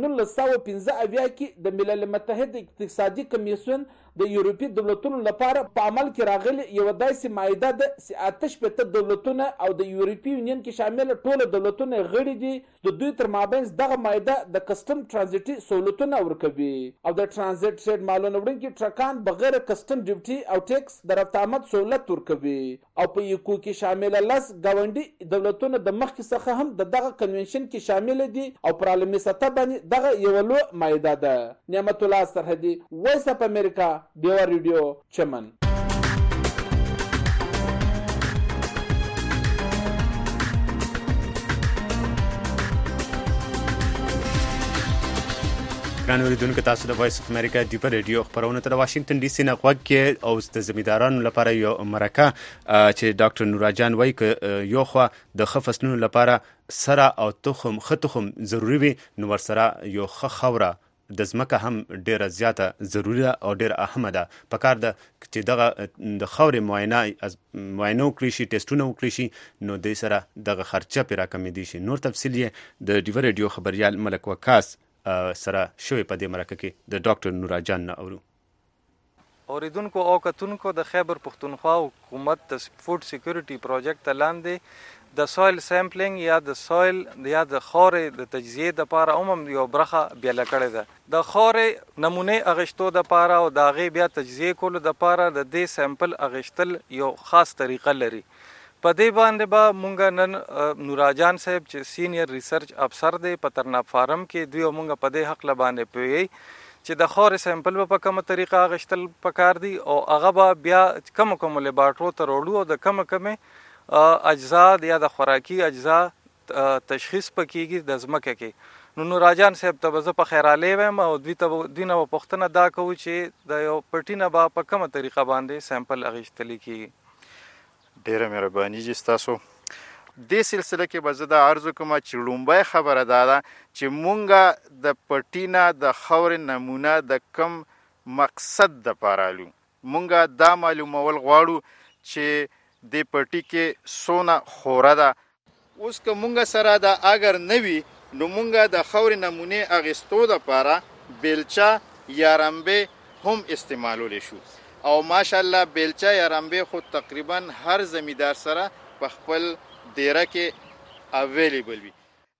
1915 کې د ملل متحد اقتصادي کمیسیون د یورپي دولتونو لپاره په عمل کې راغلي یو داسې معاهده ده چې 88 دولتونه او د یورپي یونین کې شامل ټول دولتونه غړي دي. د دوی تر مابینځ دغه معاهده د کسټم ترانزیټي سہولتونه ورکوي او د ترانزیټ ټریډ مالونه وړونکي ټرکان بغیر کسټم ډیوټي او ټیکس د رفت آمد سہولت ورکوي او په یکو کې شامل لس گاونډي دولتونه د مخکې څخه هم دغه کنونشن کې شامل دي او پر عالمي سطح باندې دغه یو لوی معاهده ده. نعمت الله سرحدي وایس اف امریکا ډیو ریډیو چمن. ګران اوریدونکو تاسو د وایس اف امریکا ډیو ریډیو خبرونه ته د واشنگټن ډي سي نه غوږ کې او د زمیندارانو لپاره یو مرکه چې ډاکټر نوراجان وایي ک یو خو د خفصلونو لپاره سره او تخم ضروری وي نو ورسره یو خوره د ځمکه هم ډیره زیاته ضروری او ډیره اهمه ده. پکار ده چې دغه د خاورې معاینه وکړي شي ټیسټونه وکړي شي نو د سره دغه خرچه پې راکمېدی شي. نور تفصیل یې د ډیو ریډیو خبریال ملک وکاس سره شوی په دې مرکه کې د ډاکټر نوراجان نه اورو. اوریدونکو او کتونکو د خیبر پښتونخوا حکومت د فود سکیورټي پروجیکټ لاندې د سویل سیمپلینګ یا د سویل یا د خاورې د تجزیې دپاره هم یو برخه بیله کړې ده. د خاورې نمونې اغشتو دپاره او د هغې بیا تجزیې کولو دپاره د دې سیمپل اغشتل یو خاص طریقه لري. په دې باندې به مونږ نن نوراجان صاحب چې سینیر ریسرچ افسر دی په ترناب فارم کې دوی مونږ په دې حق باندې پوهیږي چې د خاورې سیمپل په کومه طریقه اغشتل پکار دي او هغه به بیا کوم لیبارټرو ته وړو او د کومې اجزا یا د خوراکي اجزا تشخیص پکېږي د ځمکه کې. نو نوراجان صاحب ته به زه په خیرالی وایم او دوی نه به پوښتنه دا کوو چې د یو پټي نه به په کومه طریقه باندې سیمپل اخیستلی کېږي. ډیره مهرباني جي ستاسو. دې سلسله کې به زه دا عرض وکړم چې لومبۍ خبره دا ده چې مونږ د پټي نه د خاورې نمونه د کم مقصد دپاره لو. مونږ دا معلومول غواړو چې د پټي کې سونه خوره ده. اوس که مونږ سره دا اگر نه وي نو مونږ د خاورې نمونې اخیستو دپاره بیلچه یا رمبې هم استعمالولی شو او ماشاءالله بیلچه یا رمبې خو تقریبا هر زمیندار سره په خپل دیره کې اویلیبل وي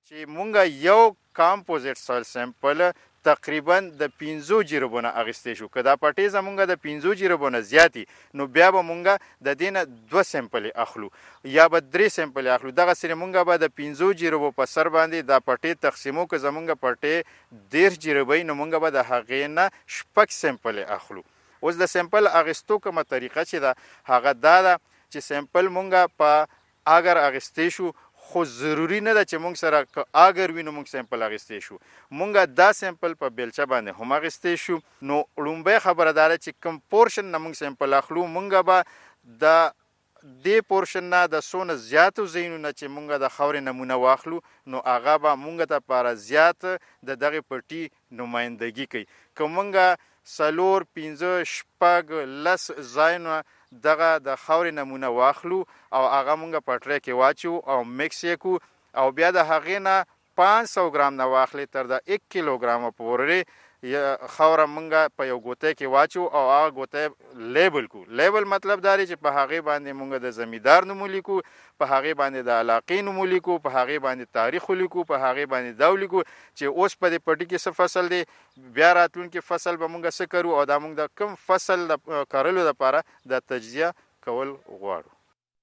چې مونږ یو کمپوزیټ سویل سیمپل تقریبا د 15 جریبونه اغستې شو. که دا پټې زمونږ د 15 جریبونه زیاتی نو بیا به مونږ د دینه 2 سیمپل اخلو یا به 3 سیمپل اخلو. دغه سره مونږ به د 15 جریبو په سر باندې دا پټې تقسیمو. که زمونږ پټې 10 جریبې نو مونږ به د هغې نه 6 سیمپل اخلو. اوس د سیمپل اغستو کومه طریقه چې ده هغه دا ده چې سیمپل مونږ په اگر اغستې شو خو ضروری نه ده چې مونږ سره اگر وینو مونږ سیمپل اغستې شو. مونږ دا سیمپل په بیلچه باندې هم اغستې شو. نو لومبه خبره ده چې کوم پورشن نه مونږ سیمپل اخلو مونږ به د دې پورشن نه د سونه زیاتو زینونه چې مونږ د خاورې نمونه واخلو نو هغه به مونږ ته لپاره زیات د دغه پټي نمایندګي کوي. که مونږ 4 5 6 لس ځایونه دغه د خاورې نمونه واخلو او هغه مونږ په ټرې کې واچو او مکس یې کو او بیا د هغې نه 500 ګرام نه واخلې تر د 1 کیلوګرام پورې خاوره مونږ په یو ګوته کې واچو او هغه ګوته لیبل کو. لیبل مطلب دا دی چې په هغې باندې مونږ د زمیندار نوم ولیکو، په هغې باندې د علاقې نوم ولیکو، په هغې باندې تاریخ ولیکو، په هغې باندې دا ولیکو چې اوس په دې پټي کې څه فصل دی، بیا راتلونکي فصل به مونږ څه کرو او دا مونږ د کوم فصل د کرلو لپاره د تجزیه کول غواړو.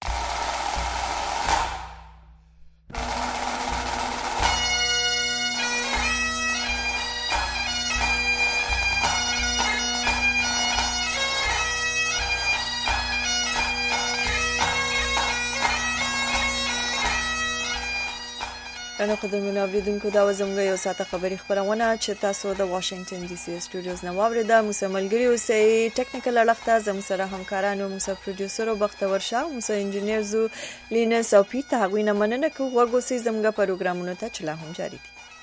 نو قدرمنو اوریدونکو دا زموږ یو ساعته خبري خبرونه چې تاسو د واشنگټن ډي سي سټوډیوز نه واوریده. موږ ملګری اوسئ ټیکنیکل اړخته زموږ سره همکارانو، موږ پروډوسر او بختور شاه، موږ انجینیر زو لینس او پیټ هغوی نه مننه کوو. وګورئ زموږ پروګرامونو ته چې لا هم جاری دي.